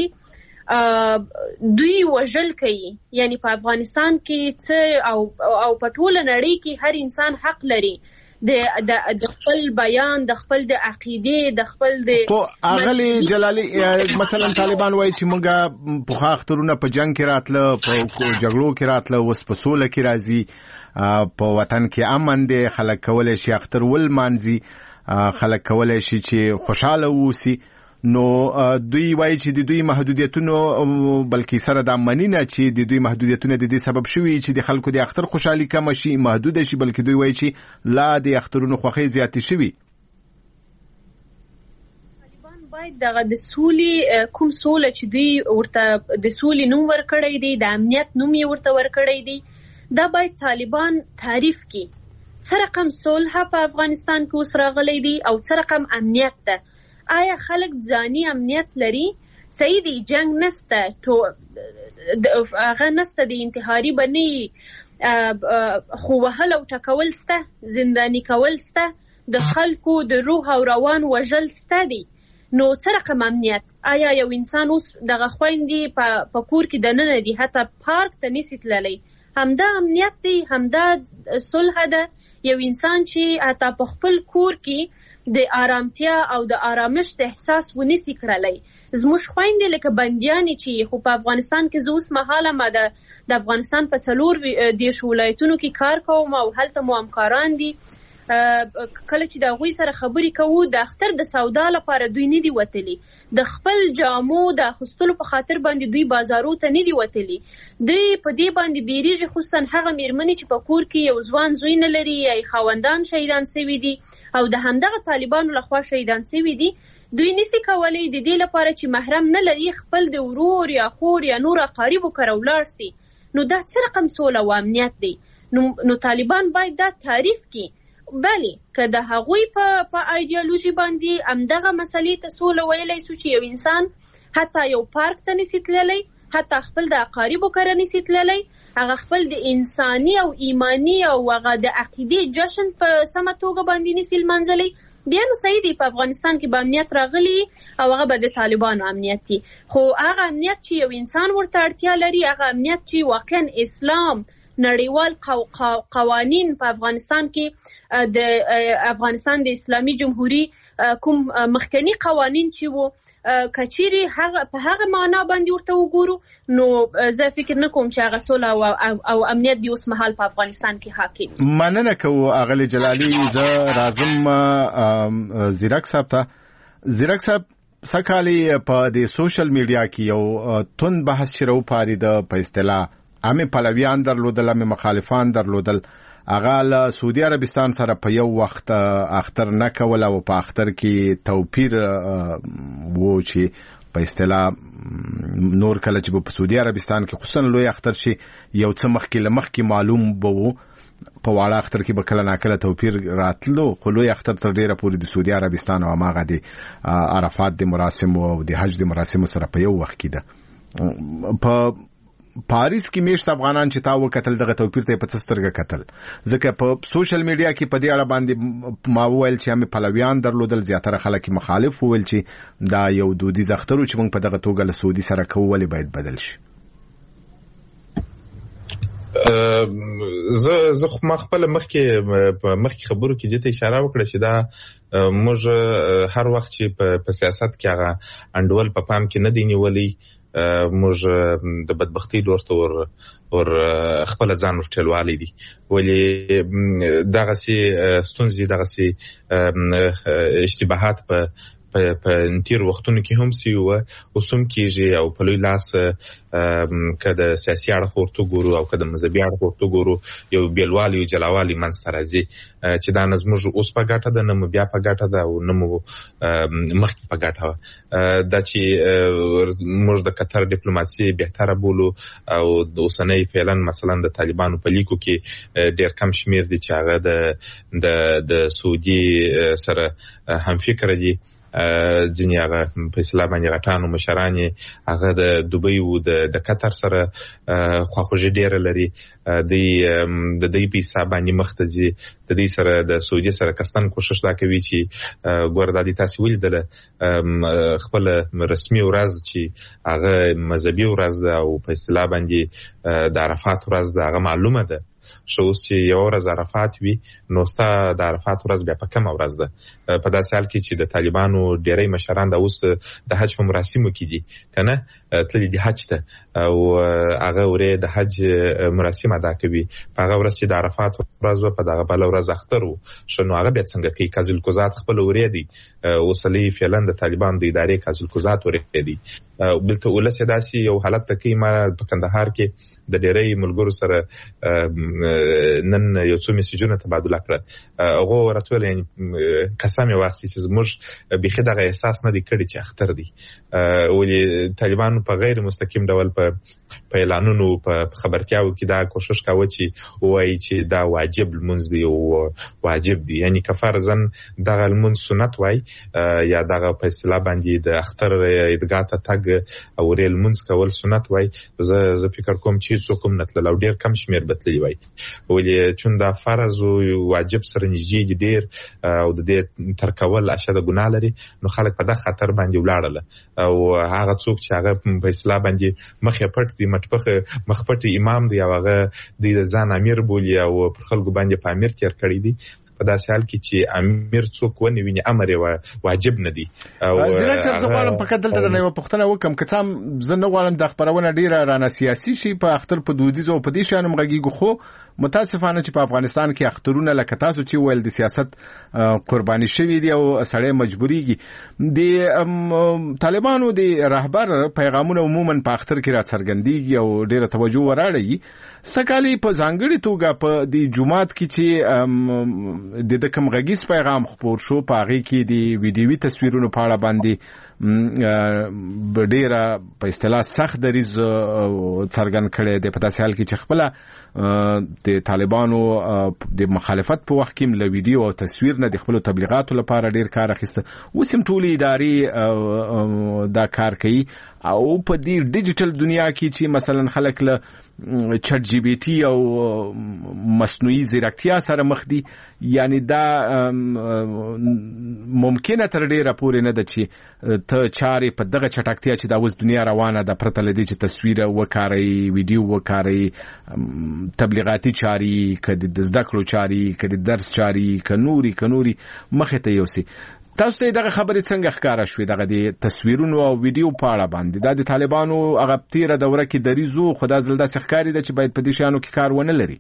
باندې دوی وژل کوي یعنی په افغانستان کې څه او او په ټوله نړۍ کې هر انسان حق لري د د خپل بیان د خپل د عقیده د خپل د خو اغلی جلالي مثلا طالبان وایي چې موږ په اخترونه په جنگ کې راتله په جګړو کې راتله اوس په سوله کې راځي په وطن کې امن دی خلک کولی شي اختر ولمانځي خلک کولی شي چې خوشحاله اوسي نو دوی وایي چې د دوی محدودیتونو بلکې سره دا مني نه چې د دوی محدودیتونه د دې سبب شوي چې د خلکو د اختر خوشحالي کمه شي محدوده شي بلکې دوی وایي چې لا د اخترونو خوښۍ زیاتې شوي. طالبان باید دغه د سولې کوم سوله چې دوی ورته د سولې نوم ورکړی دی د امنیت نوم یې ورته ورکړی دی دا باید طالبان تعریف کړي څه رقم صلح په افغانستان کې اوس راغلی دی او څه رقم امنیت ده. آیا خلک ځاني امنیت لري؟ صحیح دی جنگ نسته هغه نسته د انتحاري بنی خو وهل او ټکول سته زنداني کول سته د خلکو د روح او روان وژل سته دی نو څه رقم امنیت؟ آیا یو انسان اوس دغه خویندې په کور کې دننه دي حتی پارک ته نسي تللی همدا امنیت دی همدا صلح ده یو انسان چې حتی په خپل کور کې د آرامتیا او د آرامشت احساس ونیسي کړلی زموږ خویندې لکه بندیانې چې خو په افغانستان کې زه اوس مهاله ما د افغانستان په څلور دېرش ولایتونو کې کار کوم او هلته مو همکاران دي کله چې د هغوی سره خبرې کوو د اختر د سودا لپاره دوی نه دي وتلي د خپل جامو د اخیستلو په خاطر باندې دوی بازارو ته نه دي وتلي دوی په دې باندې بیریږي خصوصا هغه میرمنې چې په کور کې یو ځوان زوی نه لري یا خاوندان شهیدان سوي دي او د همدغه طالبانو لخوا شهیدان سوي دي دوی نسي کولی د دې لپاره چې محرم نه لري خپل د ورور یا خور یا نور اقاربو کره ولاړ سي نو دا څه رقم سوله او امنیت دی نو, نو طالبان باید دا تعریف کړي بلی که د هغوی په په ایدیالوژي باندې همدغه مسلې ته سوله ویلی سو چې یو انسان حتی یو پارک ته نسي تللی حتی خپل د اقاربو کره نسي تللی هغه خپل د انساني او ایمانی او هغه د عقیدې جشن په سمه توګه باندې نسي لمانځلی بیا نو صحیح دی په افغانستان کې به امنیت راغلی او هغه به د طالبانو امنیت دی خو هغه امنیت چې یو انسان ورته اړتیا لري هغه امنیت چې واقعا اسلام نړیوال قوانین په افغانستان کې د افغانستان د اسلامي جمهوریت کوم مخکنی قوانین چې وو کچيري هغه په هغه معنا باندې ورته وګورو نو زه فکر نه کوم چې هغه سوله او, او امنیت دی اوس مهال په افغانستان کې حاکم. مننه کوم اغلی جلالی. زه رازم زیرک صاحب ته. زیرک صاحب سکالی په د سوشل میډیا کې یو تون بحث شروع پاري د په اصطلاح عامه پلویان درلودل، عامه مخالفان درلودل، هغه له سعودي عربستان سره په یو وخت اختر نه کول او په اختر کې توپیر وو چې په اصطلاح نور کله چې په سعودي عربستان کې خصوصا لوی اختر شي یو څه مخکې لمخکې معلوم بوو په واړه اختر کې به کله ناکله توپیر راتلو، خو لوی اختر تر ډیره پورې د سعودي عربستان او هغه د عرفات د مراسم او د حج د مراسم سره په یو وخت کې ده. په پاریس کې میشت افغانان چې تا وکتل دغه توپیر ته په څسترګه کتل، ځکه په سوشل میډیا کې په دې اړه باندې ما وویل چې هم پلویان درلودل، زیاتره خلک مخالف وویل چې دا یو دودیز اختر چې موږ په دغه توګه له سعودي سره کوو ولې باید بدل شي. زه زه ما خپل مخکې مخکې خبرو کې دې ته اشاره وکړه چې دا موږ هر وخت چې په سیاست کې هغه انډول په پام کې نه دی نیولې، موږ د بدبختی لور ته ور ور خپل ځان ورټلوالې دي، ولې دغه سي ستونزې دغه سي اشتباهات په په تیر وختونو کې هم سی و اوسم کېږي او په لوی لاس کده سیاسي اړخ ورته ګورو او کده مذهبي اړخ ورته ګورو یو بیلوالي او جلاوالي منځ راځي چې دا نظمج اوس په ګټه ده نه بیا په ګټه ده او نه مو مخکې په ګټه دا چې موږ د قطر ډیپلوماسي بهتره بولو او د اوسنۍ فعلا مثلا د طالبانو په لیکو کې ډېر کم شمیر دي چې هغه د د سعودي سره هم فکر دي، ځینې هغه په اصطلاح باندې غټانو مشران هغه د دوبۍ او د قطر سره خواخوږي ډېره لري، د د دې په حساب باندې مختزي د دې سره د سعودي سره کستان کوشش دا کوي چې ګوردادي تاسو ولیدل خپل رسمي ورځ چې هغه مذهبي ورځ ده او په اصطلاح باندې د عرفات ورځ ده هغه معلومه ده شو چې یو ورځ عرفات وي نو ستا د عرفات ورځ بیا په کومه ورځ ده؟ په داسې حال کې چې د طالبانو ډېری مشران د اوس د حج په مراسمو کې دي کنه تللي دي حج ته او هغه ورې د حج مراسم ادا کوي، په هغه ورځ چې د عرفات ورځ په دغه بل ورځ اختر وو شو نو هغه بیا څنګه کوي؟ کازل کوزات خپل ورې دي اوسلي فعلا د طالبان د ادارې کازل کوزات ورې دي بلته ولسه داسي یو حالت ته کې ما په کندهار کې د ډېری ملګرو سره نن یو څو میسجونه تبادله کړه، هغه ورته یعنی قسم یې واخیست چې زموږ بيخي دغه احساس نه دی کړی چې اختر دی، ولې طالبان په غیر مستقیم ډول په په اعلانونو په خبرتیاو کې دا کوشش کاوه چې وایي چې دا واجب المنز دی او واجب دی، یعنی کفارزن دغه المنز سنت وای یا دغه په اصطلاح باندې د اختر عیدګاه ته تګ او ریل منز کول سنت وای. زه زه فکر کوم چې څوک هم نتل او ډیر کم شمیر بتلی وای، ولې چون دا فرض او واجب سره نږدې دي ډیر او د دې تر کول اشد ګناه لري، نو خلک په دغه خطر باندې ولاړل او هغه څوک چې هغه په اصطلاح باندې مخه پټ دي مټفخه مخپټ امام دی هغه د ځان امیر بولی او پر خلکو باندې په امیر تیر کړی دي، په داسې حال کې چې امیر څوک ونی ویني امر یې واجب نه دی. او زه چې څه غواړم په کدل ته نه پښتنه وکم که څم زه نه غواړم د خبرونه ډیره رانه سیاسي شي په اختر په دودیز او په دې شان مغږیږي، خو متاسفانه چې په افغانستان کې اخترونه لکه تاسو چې ویل د سیاست قرباني شوی دی او سړی مجبوریږي. د طالبانو د رهبر پیغامونه عموما په اختر کې را څرګندېږي او ډیره توجه وراړي، سکالي په ځانګړي توګه په د جمعات کې چې د د کوم غږیز پیغام خبر شو په هغه کې د ویډیوي تصویرونو په اړه باندې ډیره په اصطلاح سخت دریز څرګند کړي د په داسې حال کې چې خپل د طالبانو د مخالفت په وخت کې له ویډیو او تصویر نه د خپل تبلیغاتو لپاره ډیر کار اخیسته، اوس هم ټولې ادارې دا کار کوي او په دې ډیجیټل دنیا کې چې مثلا خلک له چټ جی پی ټي او مصنوعي ځیرکتیا سره مخ دي، یعنی دا ممکنه تر ډیره پورې نه ده چې ته چارې په دغه چټکتیا چې دا اوس دنیا روانه ده پرته له دې چې تصویر وکاروي، ویډیو وکاروي، تبلیغاتي چاري، که د زده کړو چاري، که د درس چاري، که نوري که نوري مخې ته یوسي. تاسو ته دغه خبرې څنګه ښکاره شوې دغه د تصویرونو او ویډیو په اړه باندې؟ دا د طالبانو هغه تیره دوره کې دریځ و، خو دا ځل داسې ښکاري ده چې باید په دې شیانو کې کار ونه لري.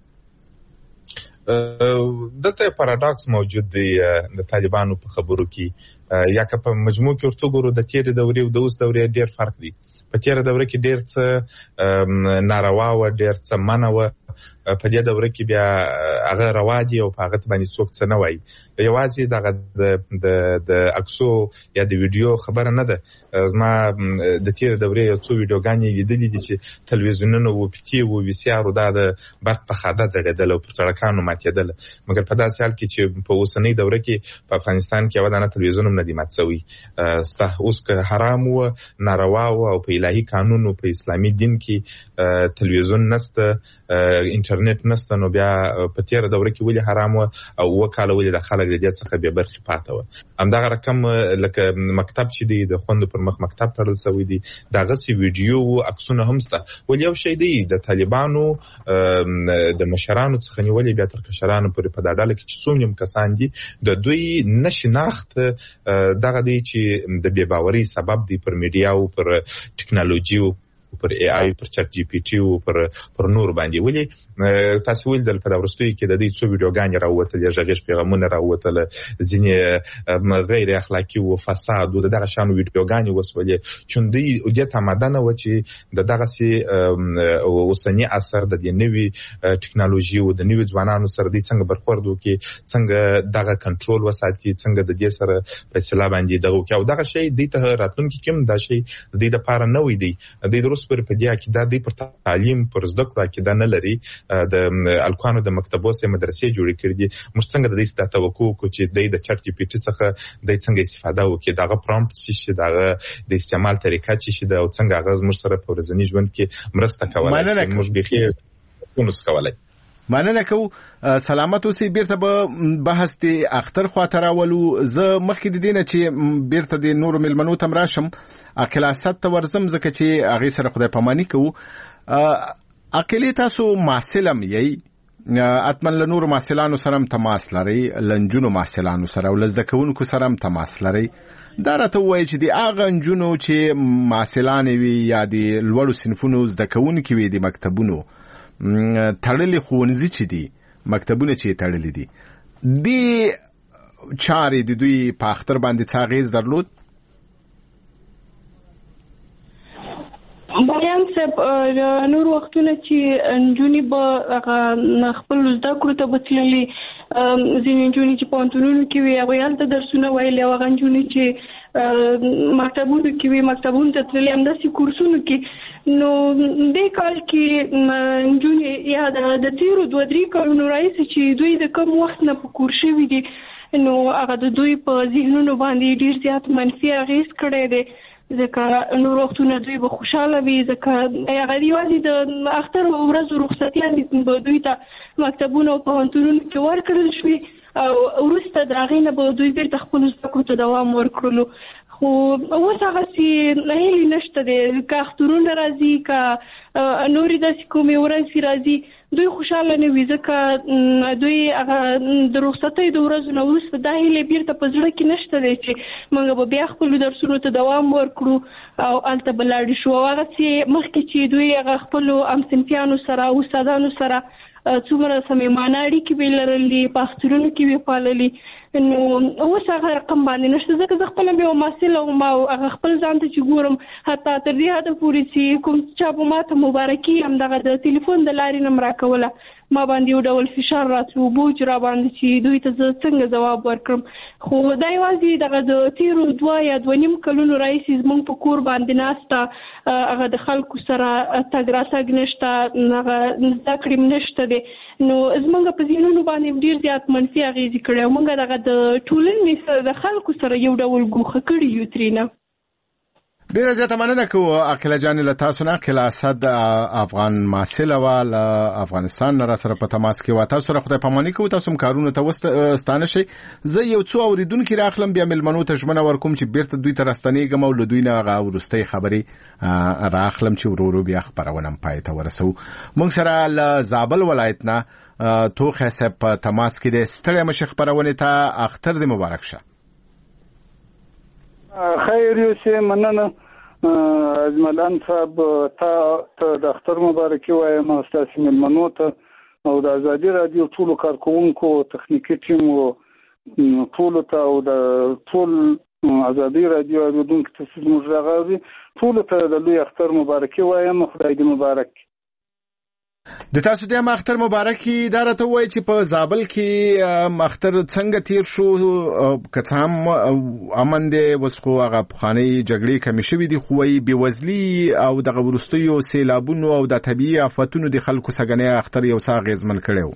دلته پاراډاکس موجود دی د طالبانو په خبرو کې، یا که په مجموع کې ورته ګورو د تیرې دورې او د اوس دورې ډېر فرق دی. په تیره دوره کې ډېر څه ناروا و، ډېر څه منع و. په دې دوره کې بیا هغه روا دي او په هغه باندې څوک څه نه وایي. یوازې دغه د د عکسو یا د ویډیو خبره نه ده. زما د تیرې دورې یو څو ویډیوګانې لیدلې دي چې تلویزیونونه و، پی ټي و، وي سي ار، دا د برق په خاده ځړېدل او پر سړکانو ماتېدل. مګر په داسې حال کې چې په اوسنۍ دوره کې په افغانستان کې یوه دانه تلویزیون هم نه دی مات شوی. ستا اوس که حرام و، ناروا و او په الهي قانون او په اسلامي دین کې تلویزیون نسته، انټرنیټ نسته، نو بیا په تیره دوره کې ولې حرام و او اووه کاله ولې د خلک د دې څخه بې برخې پاته وه. همدغه رقم لکه مکتب چې دی د خوندو پر مخ مکتب تړل شوی دی، دغسې ویډیو و، عکسونه هم شته. ولې یو شی دی د طالبانو د مشرانو څخه نیولې بیا تر کشرانو پورې په دا ډله کې چې څومره کسان دي د دوی نه شناخت دغه دی چې د بې باورۍ سبب دی پر میډیا او پر ټکنالوژي او پر ای آی، پر چټ جی پی ټي او پر پر نور باندې. ولې تاسو ول د په دورستوي کې د دې څو ویډیوګانې راووتل، غږیش پیغامونه راووتل، ځینې غیر اخلاقی او فساد او دغه شانو ویډیوګانې وسولې، چې دوی د تمدن و چې د دغه سي اوسنی اثر د دې نوي ټکنالوژي او د نوي ځوانانو سره د څنګه برخورد وکي، څنګه دغه کنټرول وساتي، څنګه د دې سره فیصله باندې دغه کوي. او دغه شی د ته راتلونکي کوم دا شی د دې لپاره نه وي دی د روس پر په دې عقیده دی، پر تعلیم پر زده کړو عقیده نه لري. د الکوانو د مکتبو سه مدرسې جوړې کړې دي. موږ څنګه د دې ست توقع کو چې د چټ جی پی ټي څخه د څنګه استفاده وکړي، دغه پرومپټ چې دغه د استعمال طریقه چې د او څنګه هغه موږ سره په ورځني ژوند کې مرسته کولای شي. موږ به خیر ونوس کولای. مننه کوو. سلامت اوسئ. بیرته به بحث د اختر خواته راولو. زه مخکې د دې نه چې بیرته د نورو مېلمنو ته راشم اکلاست ته ورځم، ځکه چې هغې سره خدای پاماني کوو. اقلي تاسو محصل هم یئ، اتمن له نورو محصلانو سره هم تماس لرئ، له نجونو محصلانو سره او له زده کوونکو سره هم تماس لرئ. دا راته ووایئ چې د هغه نجونو چې محصلانې وي یا د لوړو صنفونو زده کوونکي وي د مکتبونو تړلې ښوونځي چې دي، مکتبونه چې تړلې دي، دې چارې د دوی په اختر باندې څه اغېز درلود؟ بریان صاحب، نور وختونه چې نجونې به هغه خپل زده کړو ته به تللې، ځینې نجونې چې پوهنتونونو کې وي هغوی هلته درسونه ویلې، او هغه نجونې چې مکتبونو کې وي مکتبونو ته تللې همداسې کورسونو کې. نو دې کال کې نجونې یا د تیرو دوه درې کلونو راهیسې چې دوی د کم وخت نه په کور شوي دي، نو هغه د دوی په ذهنونو باندې ډېر زیات منفي اغېز کړی دی، ځکه نور وختونه دوی به خوشحاله وي، ځکه هغه یوازې د اختر ورځو رخصتیانې به دوی ته مکتبونو او پوهنتونونو کې ورکړل شوي، او وروسته د هغې نه به دوی بېرته خپلو زده کړو ته دوام ورکړلو. خو اوس هغسې هیلې نشته دی، که اخترونه راځي که نورې داسې کومې ورځې راځي، دوی خوشحاله نه وي، ځکه دوی هغه د رخصتۍ د ورځو نه وروسته دا هیلې بیرته په زړه کې نشته دی چې موږ به بیا خپلو درسونو ته دوام ورکړو او هلته به لاړې شو. او هغسې مخکې چې دوی هغه خپلو همصنفیانو سره او استادانو سره څومره صمیمانه اړیکې به یې لرلې، په اخترونو کې به یې پاللې، نو اوس هغه رقم باندې نشته. ځکه زه خپله بیا محصله وم او هغه خپل ځان ته چې ګورم، حتی تر دې حده پورې چې کوم چا به ما ته مبارکي همدغه د تلیفون د لارې نه م راکوله، ما باندې یو ډول فشار راتلو، بوج را باندې چې دوی ته زه څنګه ځواب ورکړم. خو دا یوازې دغه د تیرو دوه یا دوه نیم کلونو راهیسې زموږ په کور باندې ناسته، هغه د خلکو سره تګ راتګ نشته، هغه زده کړې م نشته دی، نو زموږ په ذهنونو باندې ډېر زیات منفي اغېزې کړی او موږ دغه د ټولنې سره د خلکو سره یو ډول ګوښه کړي یو ترېنه. ډیره زیاته مننه کوو عاقله جان له تاسو نه. عاقله اسد افغان محصل ول افغانستان را سره په تماس کې و. تاسو سره خدای پاماني کوو، تاسو هم کارونه ته وستانه شي. زه یو څو اوریدونکو راخلم بیا ملمنو ته ژمنه ورکوم چې بیرته دوی ته راستنېږم او له دوی نه هغه ورستۍ خبرې راخلم چې ورو ورو بیا خبرونه هم پای ته ورسو. موږ سره له زابل ولایت نه توخه صاحب په تماس کې د ستړي مشخ خبرونه ته اختر دې مبارک شه. خیر یوسه مننه اجملان صاحب، ته د اختر مبارکي وایم تاسو ملمنو ته او د ازادي رادیو ټولو کارکونکو تخنیکی ټیم او ټولو ته او د ټول ازادي رادیو اوریدونکو ته موږ راغلي ټولو ته د لوی اختر مبارکي وایم. خدای دې مبارک. د تاسو د اختر مبارکي دا راته وایي چې په زابل کې اختر څنګه تیر شو؟ که هم امن دی اوس خو هغه پخوانۍ جګړې کمې شوې دي، خو وایي بېوزلي او دغه وروستیو سیلابونو او د طبیعي آفتونو د خلکو څنګه اختر یو څه اغېزمن کړی و.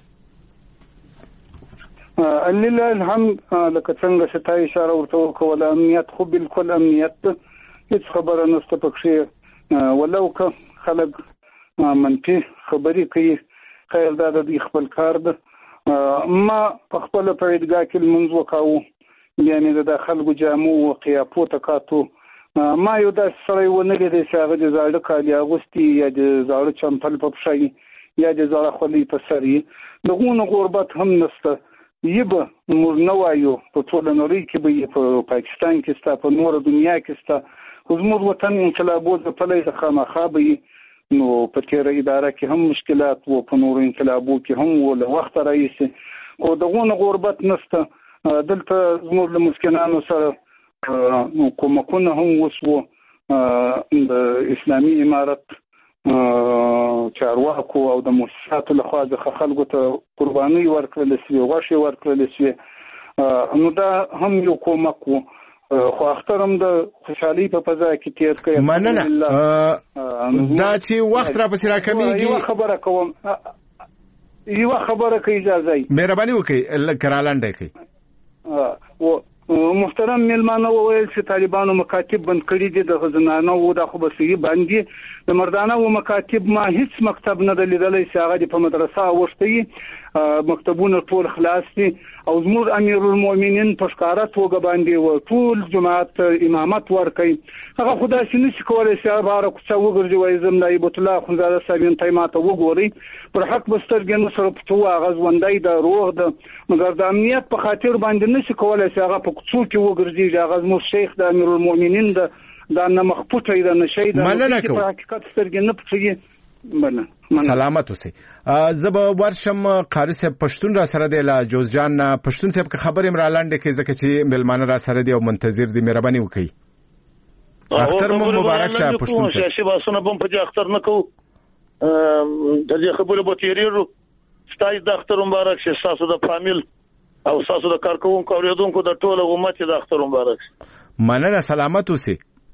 لله الحمد، لکه څنګه چې تا اشاره ورته وکړه امنیت خو بالکل امنیت هیڅ خبره نشته پکې، ولو که خلک منفي خبرې کوي خیر دا د خپل کار ده. ما په خپل په عیدګاه کې لمونځ وکاوه، یعنی د خلکو جامو او قیافو ته کاتو. ما یو داسې سړی ونه لیدی چې هغه د زاړه کالي اغوستي یا د زاړه چمپل په پښه یا د زاړه خولۍ په سر یې. دغونه غربت هم نشته. یې به موږ نه وایو په ټوله نړۍ کې به یې په پاکستان کې شته، په نوره دنیا کې شته، خو زموږ وطن انقلابو ځپلی د خامخا به یې. نو په تیره اداره کې هم مشکلات و، په نورو انقلابو کې هم و، له وخته راهیسې خو دغونه غربت نشته. دلته زموږ له مسکینانو سره کومکونه هم وشوه. د اسلامي امارت چارواکو او د مؤسساتو لخوا څخه خلکو ته قرباني ورکړل شوې، غوښې ورکړل شوې. نو دا هم یو کومک و. خو اختر هم د خوشحالي په فضا کې تیر کړی. مننه. دا چې وخت را پسې راکمیږي یو خبره کوم یو خبره کوي اجازه ای مهرباني وکړئ کرالاندې کوي. او محترم ملمانو وویل چې طالبانو مکاتب بند کړي دي د زنانو او د خو بسې باندې د مردانه او مکاتب ما هیڅ مکتب نه دلیدلې چې هغه په مدرسه اوښتي. مکتبونه ټول خلاص دي او زموږ امیر المؤمنین په ښکارا توګه باندې و ټول جماعت امامت ورکوي. هغه خدای چې نشي کولای چې هغه بار کوڅه وګرځي وایي زم نایب الله خنزاده صاحب ته ماته وګوري پر حق بسترګې نو سره په توه غزوندای د روغ د مګر د امنیت په خاطر باندې نشي کولای چې هغه په کوڅو کې وګرځي. هغه زموږ شیخ د امیر المؤمنین د دا نه مخپوټه د نشي د په حقیقت سترګې نه پټي. سلامت اوسئ. زه به ورشم قاری صاحب پښتون را سره دی له جوزجان نه. پښتون صاحب که خبرې مې را لاندې کړي ځکه چې مېلمانه را سره دی او منتظر دی، مهرباني وکړئ. اختر مو مبارک شه پښتون صاحب. سیاسي بحثونه به په دې اختر نه کوو، د دې خبرو به تیریږو. ستاسو د اختر مبارک شه، تاسو د فامیل او تاسو د کارکونکو اوریدونکو د ټول امت د اختر مبارک شه. مننه. سلامت اوسئ.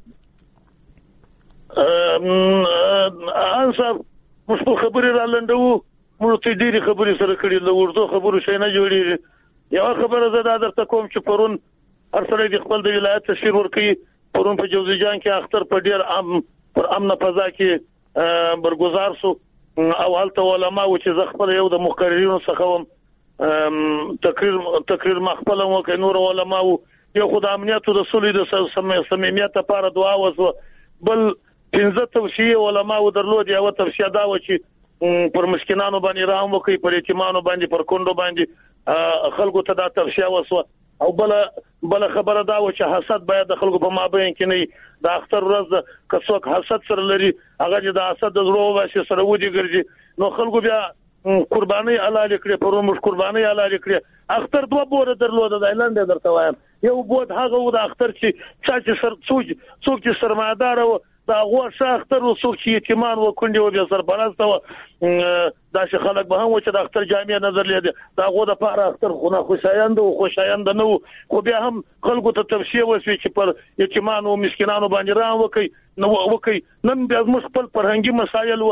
ان صاحب موږ په خبرې را لنډو، موږ ته ډېری خبرې سره کړې، له اردو خبرو شي نه جوړېږي. یو خبره زه دا درته کوم چې پرون هر سړی د خپل د ولایت تشریح ورکوي. پرون په جوزجان کې اختر په ډېر ام پر امن فضا کې برگزار شو او هلته علما و چې زه خپل یو د مقررینو څخه وم تقریر تقریر مخبل وکړ. نور علما و یو خو د امنیت د صلح د صمیمیت لپاره دعا وسوه، بل پنځه توصیې علما و درلود. یو توصیه دا و چې پر مسکینانو باندې رحم وکړي، پر یتیمانو باندې، پر کونډو باندې خلکو ته دا توصیه وسوه. او بل بل خبره دا و چې حسد باید د خلکو په مابین کې نه. د اختر ورځ که څوک حسد سره لري هغه د حسد د زړه واسي سره ودی ګرځي، نو خلکو بیا قرباني حلال کړي. پرون موږ قرباني حلال کړي. اختر دوه بوره درلود، د اعلان درته وایم. یو بود هغه و د اختر چې چې سر څوک څوک چې سرمایدار و دا غوښه اختر وسوک چې یتیمان و کونډې و بیا سرپرست و دا چې خلک به هم و چې د اختر جامع نظر لیدي دا غو د پاره اختر خو نه خوشایند او خوشایند نه و. خو بیا هم خلکو ته توصیه وشي چې پر یتیمان او مسکینانو باندې رحم وکړي. نو وکړي نن بیا موږ خپل فرهنګي مسایل و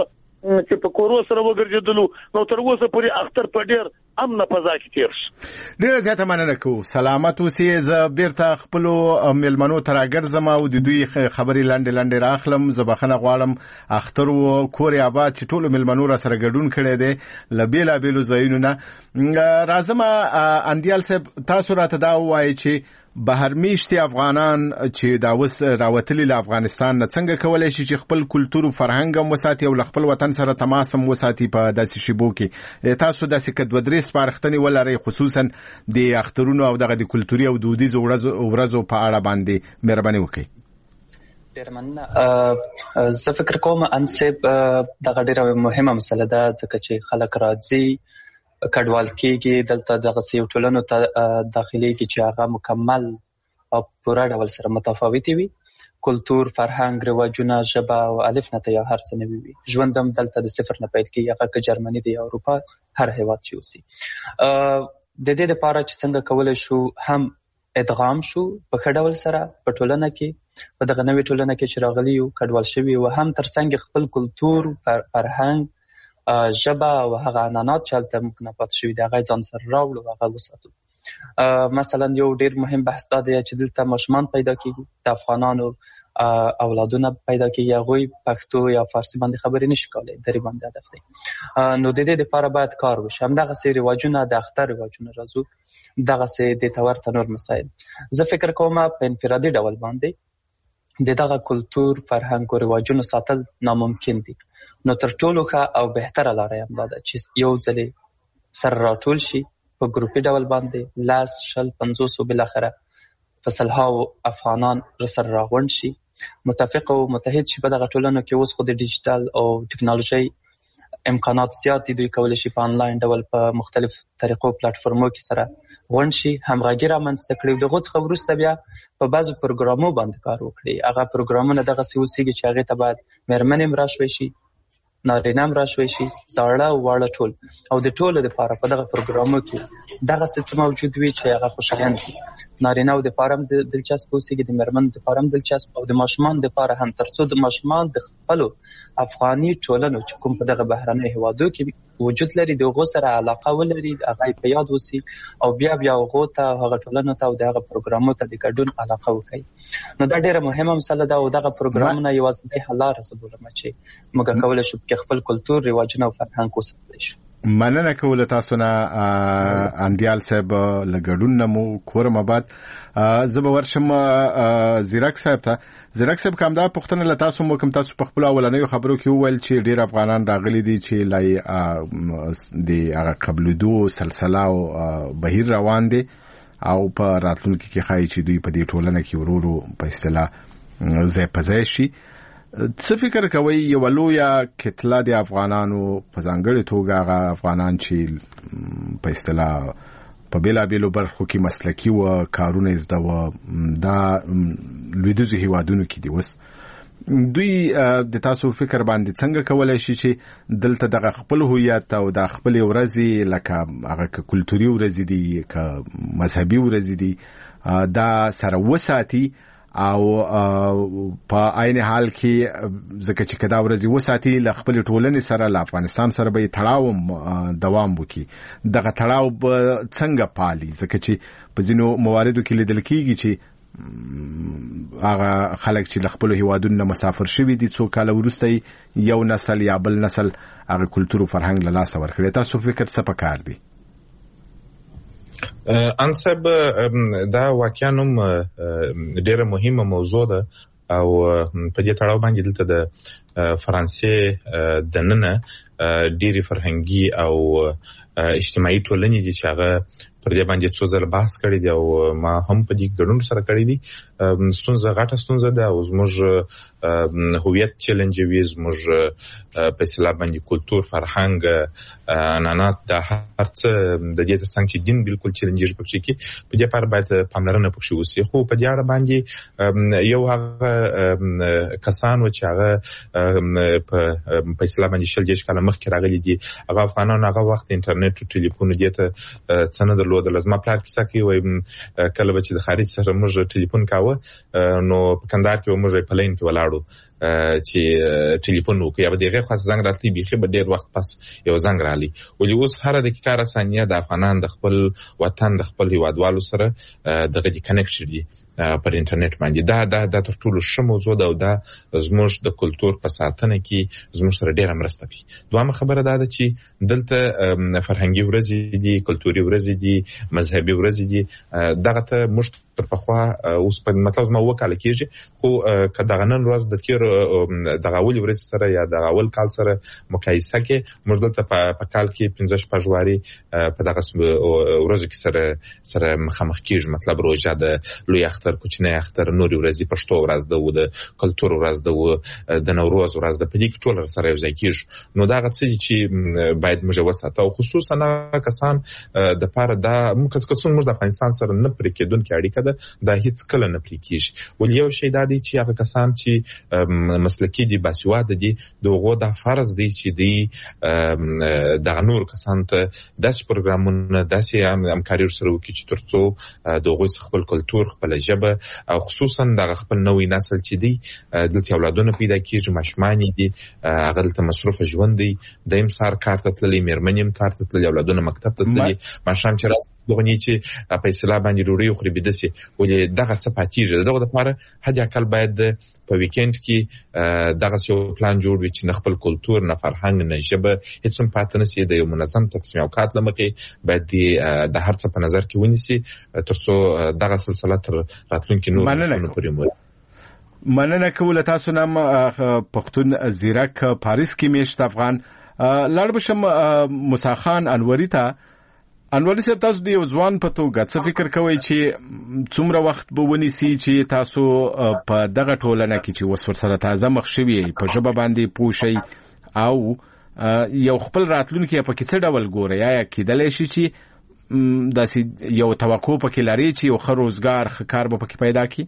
چې په کورو سره وګرځیدلو نو تر اوسه پورې اختر په ډیر امن فضا کې تیر شو. ډیره زیاته مننه کوم. سلامت اوسئ. زه بیرته خپل ملمنو تر راګرځم او د دوی خبرې لاندې لاندې راخلم. زه بخښنه غواړم اختر و کور آباد چې ټول ملمنو را سره ګډون کړي دي ل بیلابېلو ځایونو نه. راځم اندیال صاحب تاسو راته دا وایي چې بهر میشتي افغانان چې دا وس راوتلي له افغانستان نه څنګه کولای شي چې خپل کلتور او فرهنګ هم وساتي او خپل وطن سره تماس هم وساتي په داسې شیبو کې؟ تاسو داسې کډو درې سپارښتنې ولرئ خصوصا د اخترونو او دغه د کلتوري او دودیزو ورځو په اړه باندې مهرباني وکړئ. ډېر مننه. زه فکر کوم انسب دغه ډېره مهمه مسله ده ځکه چې خلک راځي کډوال کېږي دلته دغه یو ټولنو ته داخليږي چې هغه مکمل او پوره ډول سره متفاوتي وي. کلتور، فرهنګ، رواجونه، ژبه او الف نه ته یا هر څه نوي وي. ژوند هم دلته د صفر نه پیل کېږي، هغه که جرمني دی یا اروپا هر هیواد چې اوسي. د دې لپاره چې څنګه کولی شو هم ادغام شو په ښه ډول سره په ټولنه کې، په دغه نوې ټولنه کې چې راغلي یو کډوال شوي او هم ترڅنګ خپل کلتور، فرهنګ، ژبه او هغه عنعنات چې هلته موږ نه پاتې شوي دي هغه ځان سره راوړو او هغه وساتو. مثلا یو ډېر مهم بحث دا دی چې دلته ماشومان پیدا کېږي، د افغانانو اولادونه پیدا کېږي، هغوی پښتو یا فارسي باندې خبرې نشي کولی، درې باندې هدف دی. نو د دې لپاره باید کار وشي. همدغسې رواجونه د اختر رواجونه راځو، دغسې دې ته ورته نور مسایل. زه فکر کوم په انفرادي ډول باندې د دغه کلتور، فرهنګ او رواجونو ساتل ناممکن دي. نو تر ټولو ښه او بهتره لاره یې همدا ده چې یو ځلې سره راټول شي په ګروپي ډول باندې، لس، شل، پنځوس او بالاخره په سلهاو افغانان سره راغونډ شي، متفق او متحد شي په دغه ټولنو کې. اوس خو د ډیجیټل او ټکنالوژۍ امکانات زیات دي، دوی کولی شي په آنلاین ډول په مختلف طریقو پلیټفارمو کې سره غونډ شي، همغږي رامنځته کړي. د هغو څخه وروسته بیا په بعضو پروګرامو باندې کار وکړي. هغه پروګرامونه دغسې اوسېږي چې هغې ته باید مېرمنې هم راشوی شي، نارینه هم راشوی شي، زاړه او واړه ټول. او د ټولو دپاره په دغه پروګرامو کې دغسې څه موجود وي چې هغه خوشایند وي. نارینه او دپاره هم دلچسپ اوسېږي، د مېرمنو دپاره هم دلچسپ او د ماشومان دپاره هم، تر څو د ماشومان د خپلو افغاني ټولنو چې کوم په دغه بهرنیو هېوادو کې وجود لري د هغو سره علاقه ولري، هغه یې په یاد اوسي او بیا بیا هغو ته، هغه ټولنو ته او د هغه پروګرامو ته د ګډون علاقه وکړي. نو دا ډېره مهمه مسله ده او دغه پروګرامونه یوازینۍ حل لاره زه بولم چې موږ کولی شو پکې خپل کلتور، رواجونه او فرهنګ وساتلی شو. مننه کوله تاسو نه اندیال صاحب له ګډون نه مو کورم آباد. زه به ورشم زیرک صاحب ته. زیرک صاحب کوم دا پوښتنه له تاسو مو کوم تاسو په خپل اولنیو خبرو کې وویل چې ډېر افغانان راغلي دي چې لای د هغه قبلېدو سلسله او بهیر روان دي او په راتلونکي کې ښایي چې دوی په دې ټولنه کې ورو ورو په اصطلاح ځای په ځای شي. څه فکر کوئ یوه لویه کتله د افغانانو په ځانګړې توګه هغه افغانان چې په اصطلاح په بېلابېلو برخو کې مسلکي وه، کارونه یې زده وه، دا لویدیځو هېوادونو کې دي اوس، دوی د تاسو فکر باندې څنګه کولی شي چې دلته دغه خپل هویت او د خپلې ورځې لکه هغه که کلتوري ورځې دي که مذهبي ورځې دي دا سره وساتي او په عین حال کې ځکه چې کدا ورځي وساتي له خپل ټولنې سره له افغانستان سره به تړاو دوام وکړي. دغه تړاو به څنګه پالي؟ ځکه چې په ځینو مواردو کې لیدل کېږي چې هغه خلک چې له خپلو هېوادونو نه مسافر شوي دي څو کاله وروسته یو نسل یا بل نسل هغه کلتور او فرهنګ له لاسه ورکړي. تاسو فکر څه پکار دی؟ انصب دا واقعا هم ډیره مهمه موضوع ده او په دې تړاو باندې دلته د فرانسې د ننه ډیری فرهنګي او اجتماعي ټولنې دي چې هغه پر دې باندې څو ځله بحث کړی دی او ما هم په دې ګډون سره کړی دی. ستونزه غټه ستونزه ده او زموږ هویت چیلنجوي، زموږ په اصطلاح باندې کلتور، فرهنګ، عنعنات، دا هر څه د دې ترڅنګ چې دین بالکل چیلنجېږي پکې کې په دې لپاره باید پاملرنه پکې وشي. خو په دې اړه باندې یو هغه کسان و چې هغه په اسلام باندې شل دیش کاله مخکې راغلي دي هغه افغانان هغه وخت انټرنیټ او ټلیفون دې ته څه نه درلودل. زما پلار کیسه کوي وایي کله به چې د خارج سره موږ ټلیفون کاوه نو په کندهار کې موږ په لین کې ولاړو چې ټلیفون وکړي یا به دغه خاص زنګ راتلی بيخي به ډیر وخت پس یو زنګ رالي. ولې اوس هر دقیقه را ثانیه د افغانان د خپل وطن د خپل هیوادوالو سره دغه دي کنیکټ دي پر انټرنیټ باندې. دا دا د تر ټولو ښه موضوع ده او دا زموږ د کلچر په ساتنه کې زموږ سره ډیره مرسته کوي. دوامه خبره ده چې دلته فرهنګي ورځې دي، کلتوري ورځې دي، مذهبي ورځې دي، دغه ته موږ تر پخوا اوس په مطلب ما وکاله کېږي خو که دغه نن ورځ د تیر دغه اول ورځ سره یا دغه اول کال سره مقایسه کې موږ دلته په کال کې پنځه شپږ واري په دغه ورځو کې سره سره مخامخ کېږي. مطلب روژه د لوی اختر، کوچنی اختر، نوري ورځې، پښتو ورځ ده او د کلتور ورځ ده او د نوروز ورځ ده، په دې کې ټول سره یو ځای کېږي. نو دغه څه چې باید موږ وساتو او خصوصا کسان د پاره دا موږ کڅون موږ د افغانستان سره نه پرې کېدونکې اړیکه ده دا هیڅ کله نه پرې کېږي. ولې یو شی دا دی چې هغه کسان چې مسلکي دي، باسواده دي، دغه د فرض دی چې دی د نور کسان ته داسې پروګرامونه داسې همکاري سره وکړي چې ترڅو دغه خپل کلتور، خپل ژبه او خصوصا د خپل نوې نسل چې دی دلته اولادونه پیدا کیږي، ماشومان دي، هغه دلته مصروف ژوند دی، د امسار کار ته تللی، میرمنیم کار ته تللی، اولادونه مکتب ته تللی، ماشام چې راځي دغه نه چې په اصطلاح باندې ډوډۍ خوري بدسي. ولې دغه څه پاتېږي دغه لپاره حد اقل باید په ویکند کې دغه یو پلان جوړ وي چې نه خپل کلتور، نه فرهنګ، نه ژبه هیڅ هم پاتې نه سي. د یو منظم تقسیم اوقات لمخې باید د هر څه په نظر کې ونیسي ترڅو دغه سلسله تر راتلونکي نور پورې مو مننه کوله. تاسو نام پښتون زیرک پاریس کې میشت افغان لړ بشم موسی خان انوري ته. انوري صاحب تاسو د یو ځوان په توګه څه فکر کوئ چې څومره وخت به ونیسي چې تاسو په دغه ټولنه کې چې اوس ورسره تازه مخ شوي په ژبه باندې پوه شئ او یو خپل راتلونکی په کې څه ډول ګورئ؟ یا کېدلی شي چې داسې یو توقع پکې لري چې یو ښه روزګار، ښه کار به پکې پیدا کړي؟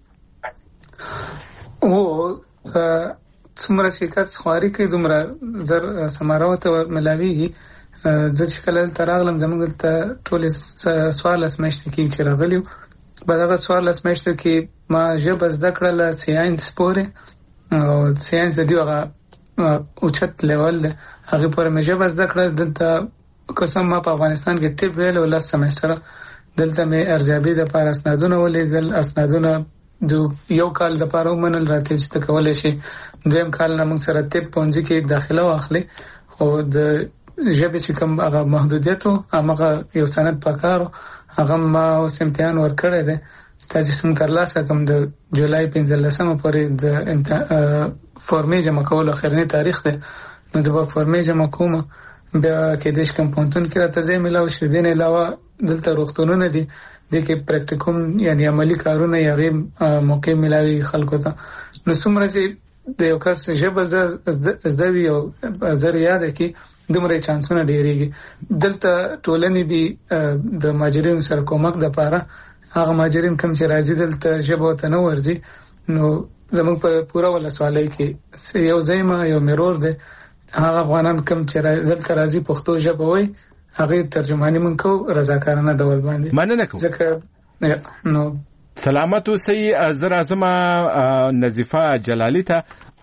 او څومره چې کس خواري کوي دومره زر ثمره ورته ملاویږي. زه چې کله دلته راغلم زموږ دلته ټولې څوارلس میاشتې کې چې راغلي وو، په دغه څوارلس میاشتو کې ما ژبه زده کړله ساینس پورې او ساینس د دې هغه اوچت لیول دی هغې پورې مې ژبه زده کړه. دلته قسم ما په افغانستان کې طب ویل او لس سمیسټره دلته مې ارزیابي دپاره اسنادونه ولیږل. اسنادونه د یو کال دپاره ومنل راته چې ته کولی شي دویم کال نه موږ سره طب پوهنځي کې داخله واخلې. خو د ژبې چې کوم هغه محدودیت و همغه یو سند پکار هغه ما اوس امتحان ورکړی دی چې څنګه ترلاسه کوم د جولای پنځلسمه پورې د فورمې جمع کولو اخرنی تاریخ دی. نو زه به فورمې جمع کوم بیا کېدای شي کوم پوهنتون کې راته ځای میلاو شي. دې نه علاوه دلته روغتونونه دي دې کې پریکټیکوم یعنې عملي کارونه یې هغې موقع میلاوي خلکو ته. نو څومره چې د یو کس ژبه زده وي او زر یاده کړي دومره چانسونه ډېرېږي. دلته ټولنې دي د مهاجرینو سره کومک دپاره هغه مهاجرین کوم چې راځي دلته ژبه ورته نه ورځي. نو زموږ په پوره ولسوالۍ کې یو ځای ما یو میرور دی هغه افغانان کوم چې دلته راځي پښتو ژبه وایي هغې ترجماني مونږ کوو رضاکارانه ډول باندې. مننه کوم. ځکه نو سلامت اوسئ. زه راځم نظیفه جلالي ته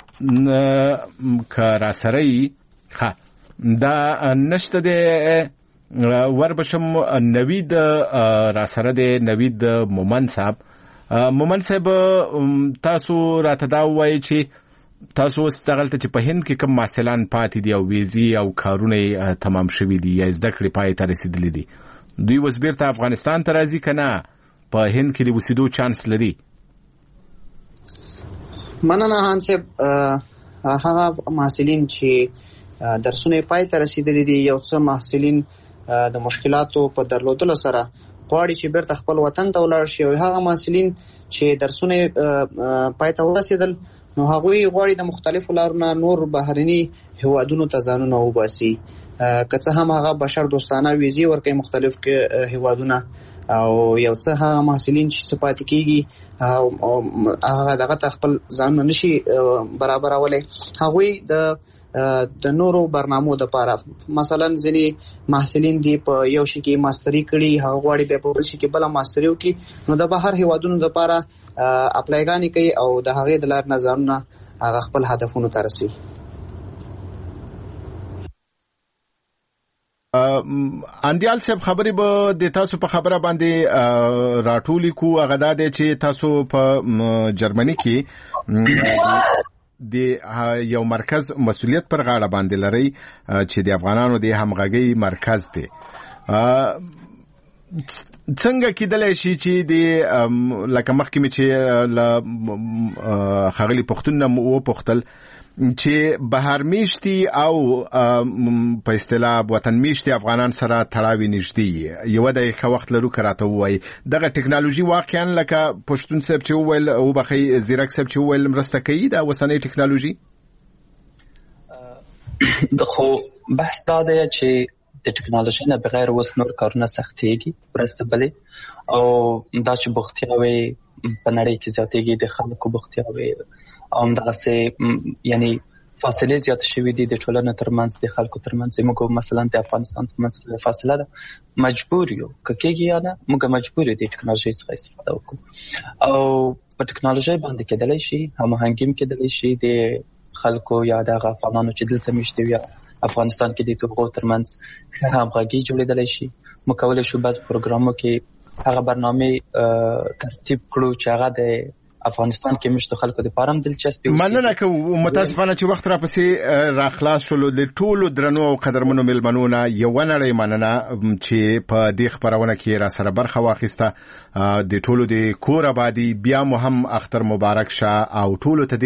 که راسره یي ښه دا نشته دی وربشم نوید راسره دی نوید مومن صاحب. مومن صاحب تاسو راته دا ووایئ چې تاسو اوس دغلته چې په هند کې کوم محصلان پاتې دي او ویزې او کارونه یې تمام شوي دي یا زده کړې پای ته رسېدلي دي دوی اوس بیرته افغانستان ته راځي که نه په هند کې د اوسېدو چانس لري؟ مننه هان صاحب. هغه محصلین چې درسونه پای ته رسیدلي دي یو څه محصلین د مشکلاتو په درلودلو سره غواړي چې بیرته خپل وطن ته ولاړ شي او هغه محصلین چې درسونه پای ته ورسېدل نو هغوی غواړي د مختلفو لارو نه نور بهرني هیوادونو ته ځانونه وباسي که څه هم هغه بشر دوستانه ویزې ورکوي مختلف هیوادونه او یو څه هغه محصلین چې پاتې کیږي هغه دغه خپل ځان نشي برابرولای هغه د د نورو برنامو د لپاره مثلا ځینې محصلین دی په یو شي کې ماستری کړي هغه غواړي په بل شي کې بل ماستری وکړي نو د بهر هیوادونو د لپاره اپلایګانی کوي او د هغه د لار نظرونه هغه خپل هدفونو ته رسي. اندیال صاحب خبرې به د تاسو په خبره باندې راټولې کو هغه دا دی چې تاسو په جرمني کې د یو مرکز مسؤلیت پر غاړه باندې لري چې د افغانانو د همغږي مرکز دی. څنګه کېدلای شي چې د لکه مخکې مې چې له ښاغلي پښتون نه وپوښتل چې بهر میشتي او په اصطلاح وطن میشتي افغانان سره تړاوي نږدې یو دغه وخت لرو کراته وای دغه ټکنالوژي واقعا لکه پښتون صاحب چې ویل او بخي زیرک صاحب چې ویل مرسته کوي دا وسنۍ ټکنالوژي د خو بحث دا دی چې د ټکنالوژي نه بغیر وس نور کارونه سختيږي ورسته بلې او دا چې بوختیاوي په نړۍ کې زیاتېږي د خلکو بوختیاوي او دا سه یعنی فاصله زیات شوې دي د ټولنې ترمنځ د خلکو ترمنځ موږ مثلا د افغانستان ترمنځ فاصله ده مجبور یو کېږي یا نه موږ مجبور دي ټکنالوژي څخه استفاده وکړو او په ټکنالوژي باندې کېدلای شي هماهنګي کېدلای شي د خلکو یا د افغانانو چې دلته مشته وي افغانستان کې د توغو ترمنځ همغږي جوړېدلای شي مکولای شو بعض پروګرامو کې هغه برنامه ترتیب کړو چې هغه د افغانستان کې مشته خلکو د پارم دلچسپي مننه کوم متاسفانه چې وخت را پسې را خلاص شول د ټولو درنو او قدرمنو ملمنونه یو نړۍ مننه چې په دې خبرونه کې را سره برخه واخیسته د ټولو د کور آبادی بیا مو هم اختر مبارک شه او ټولو ته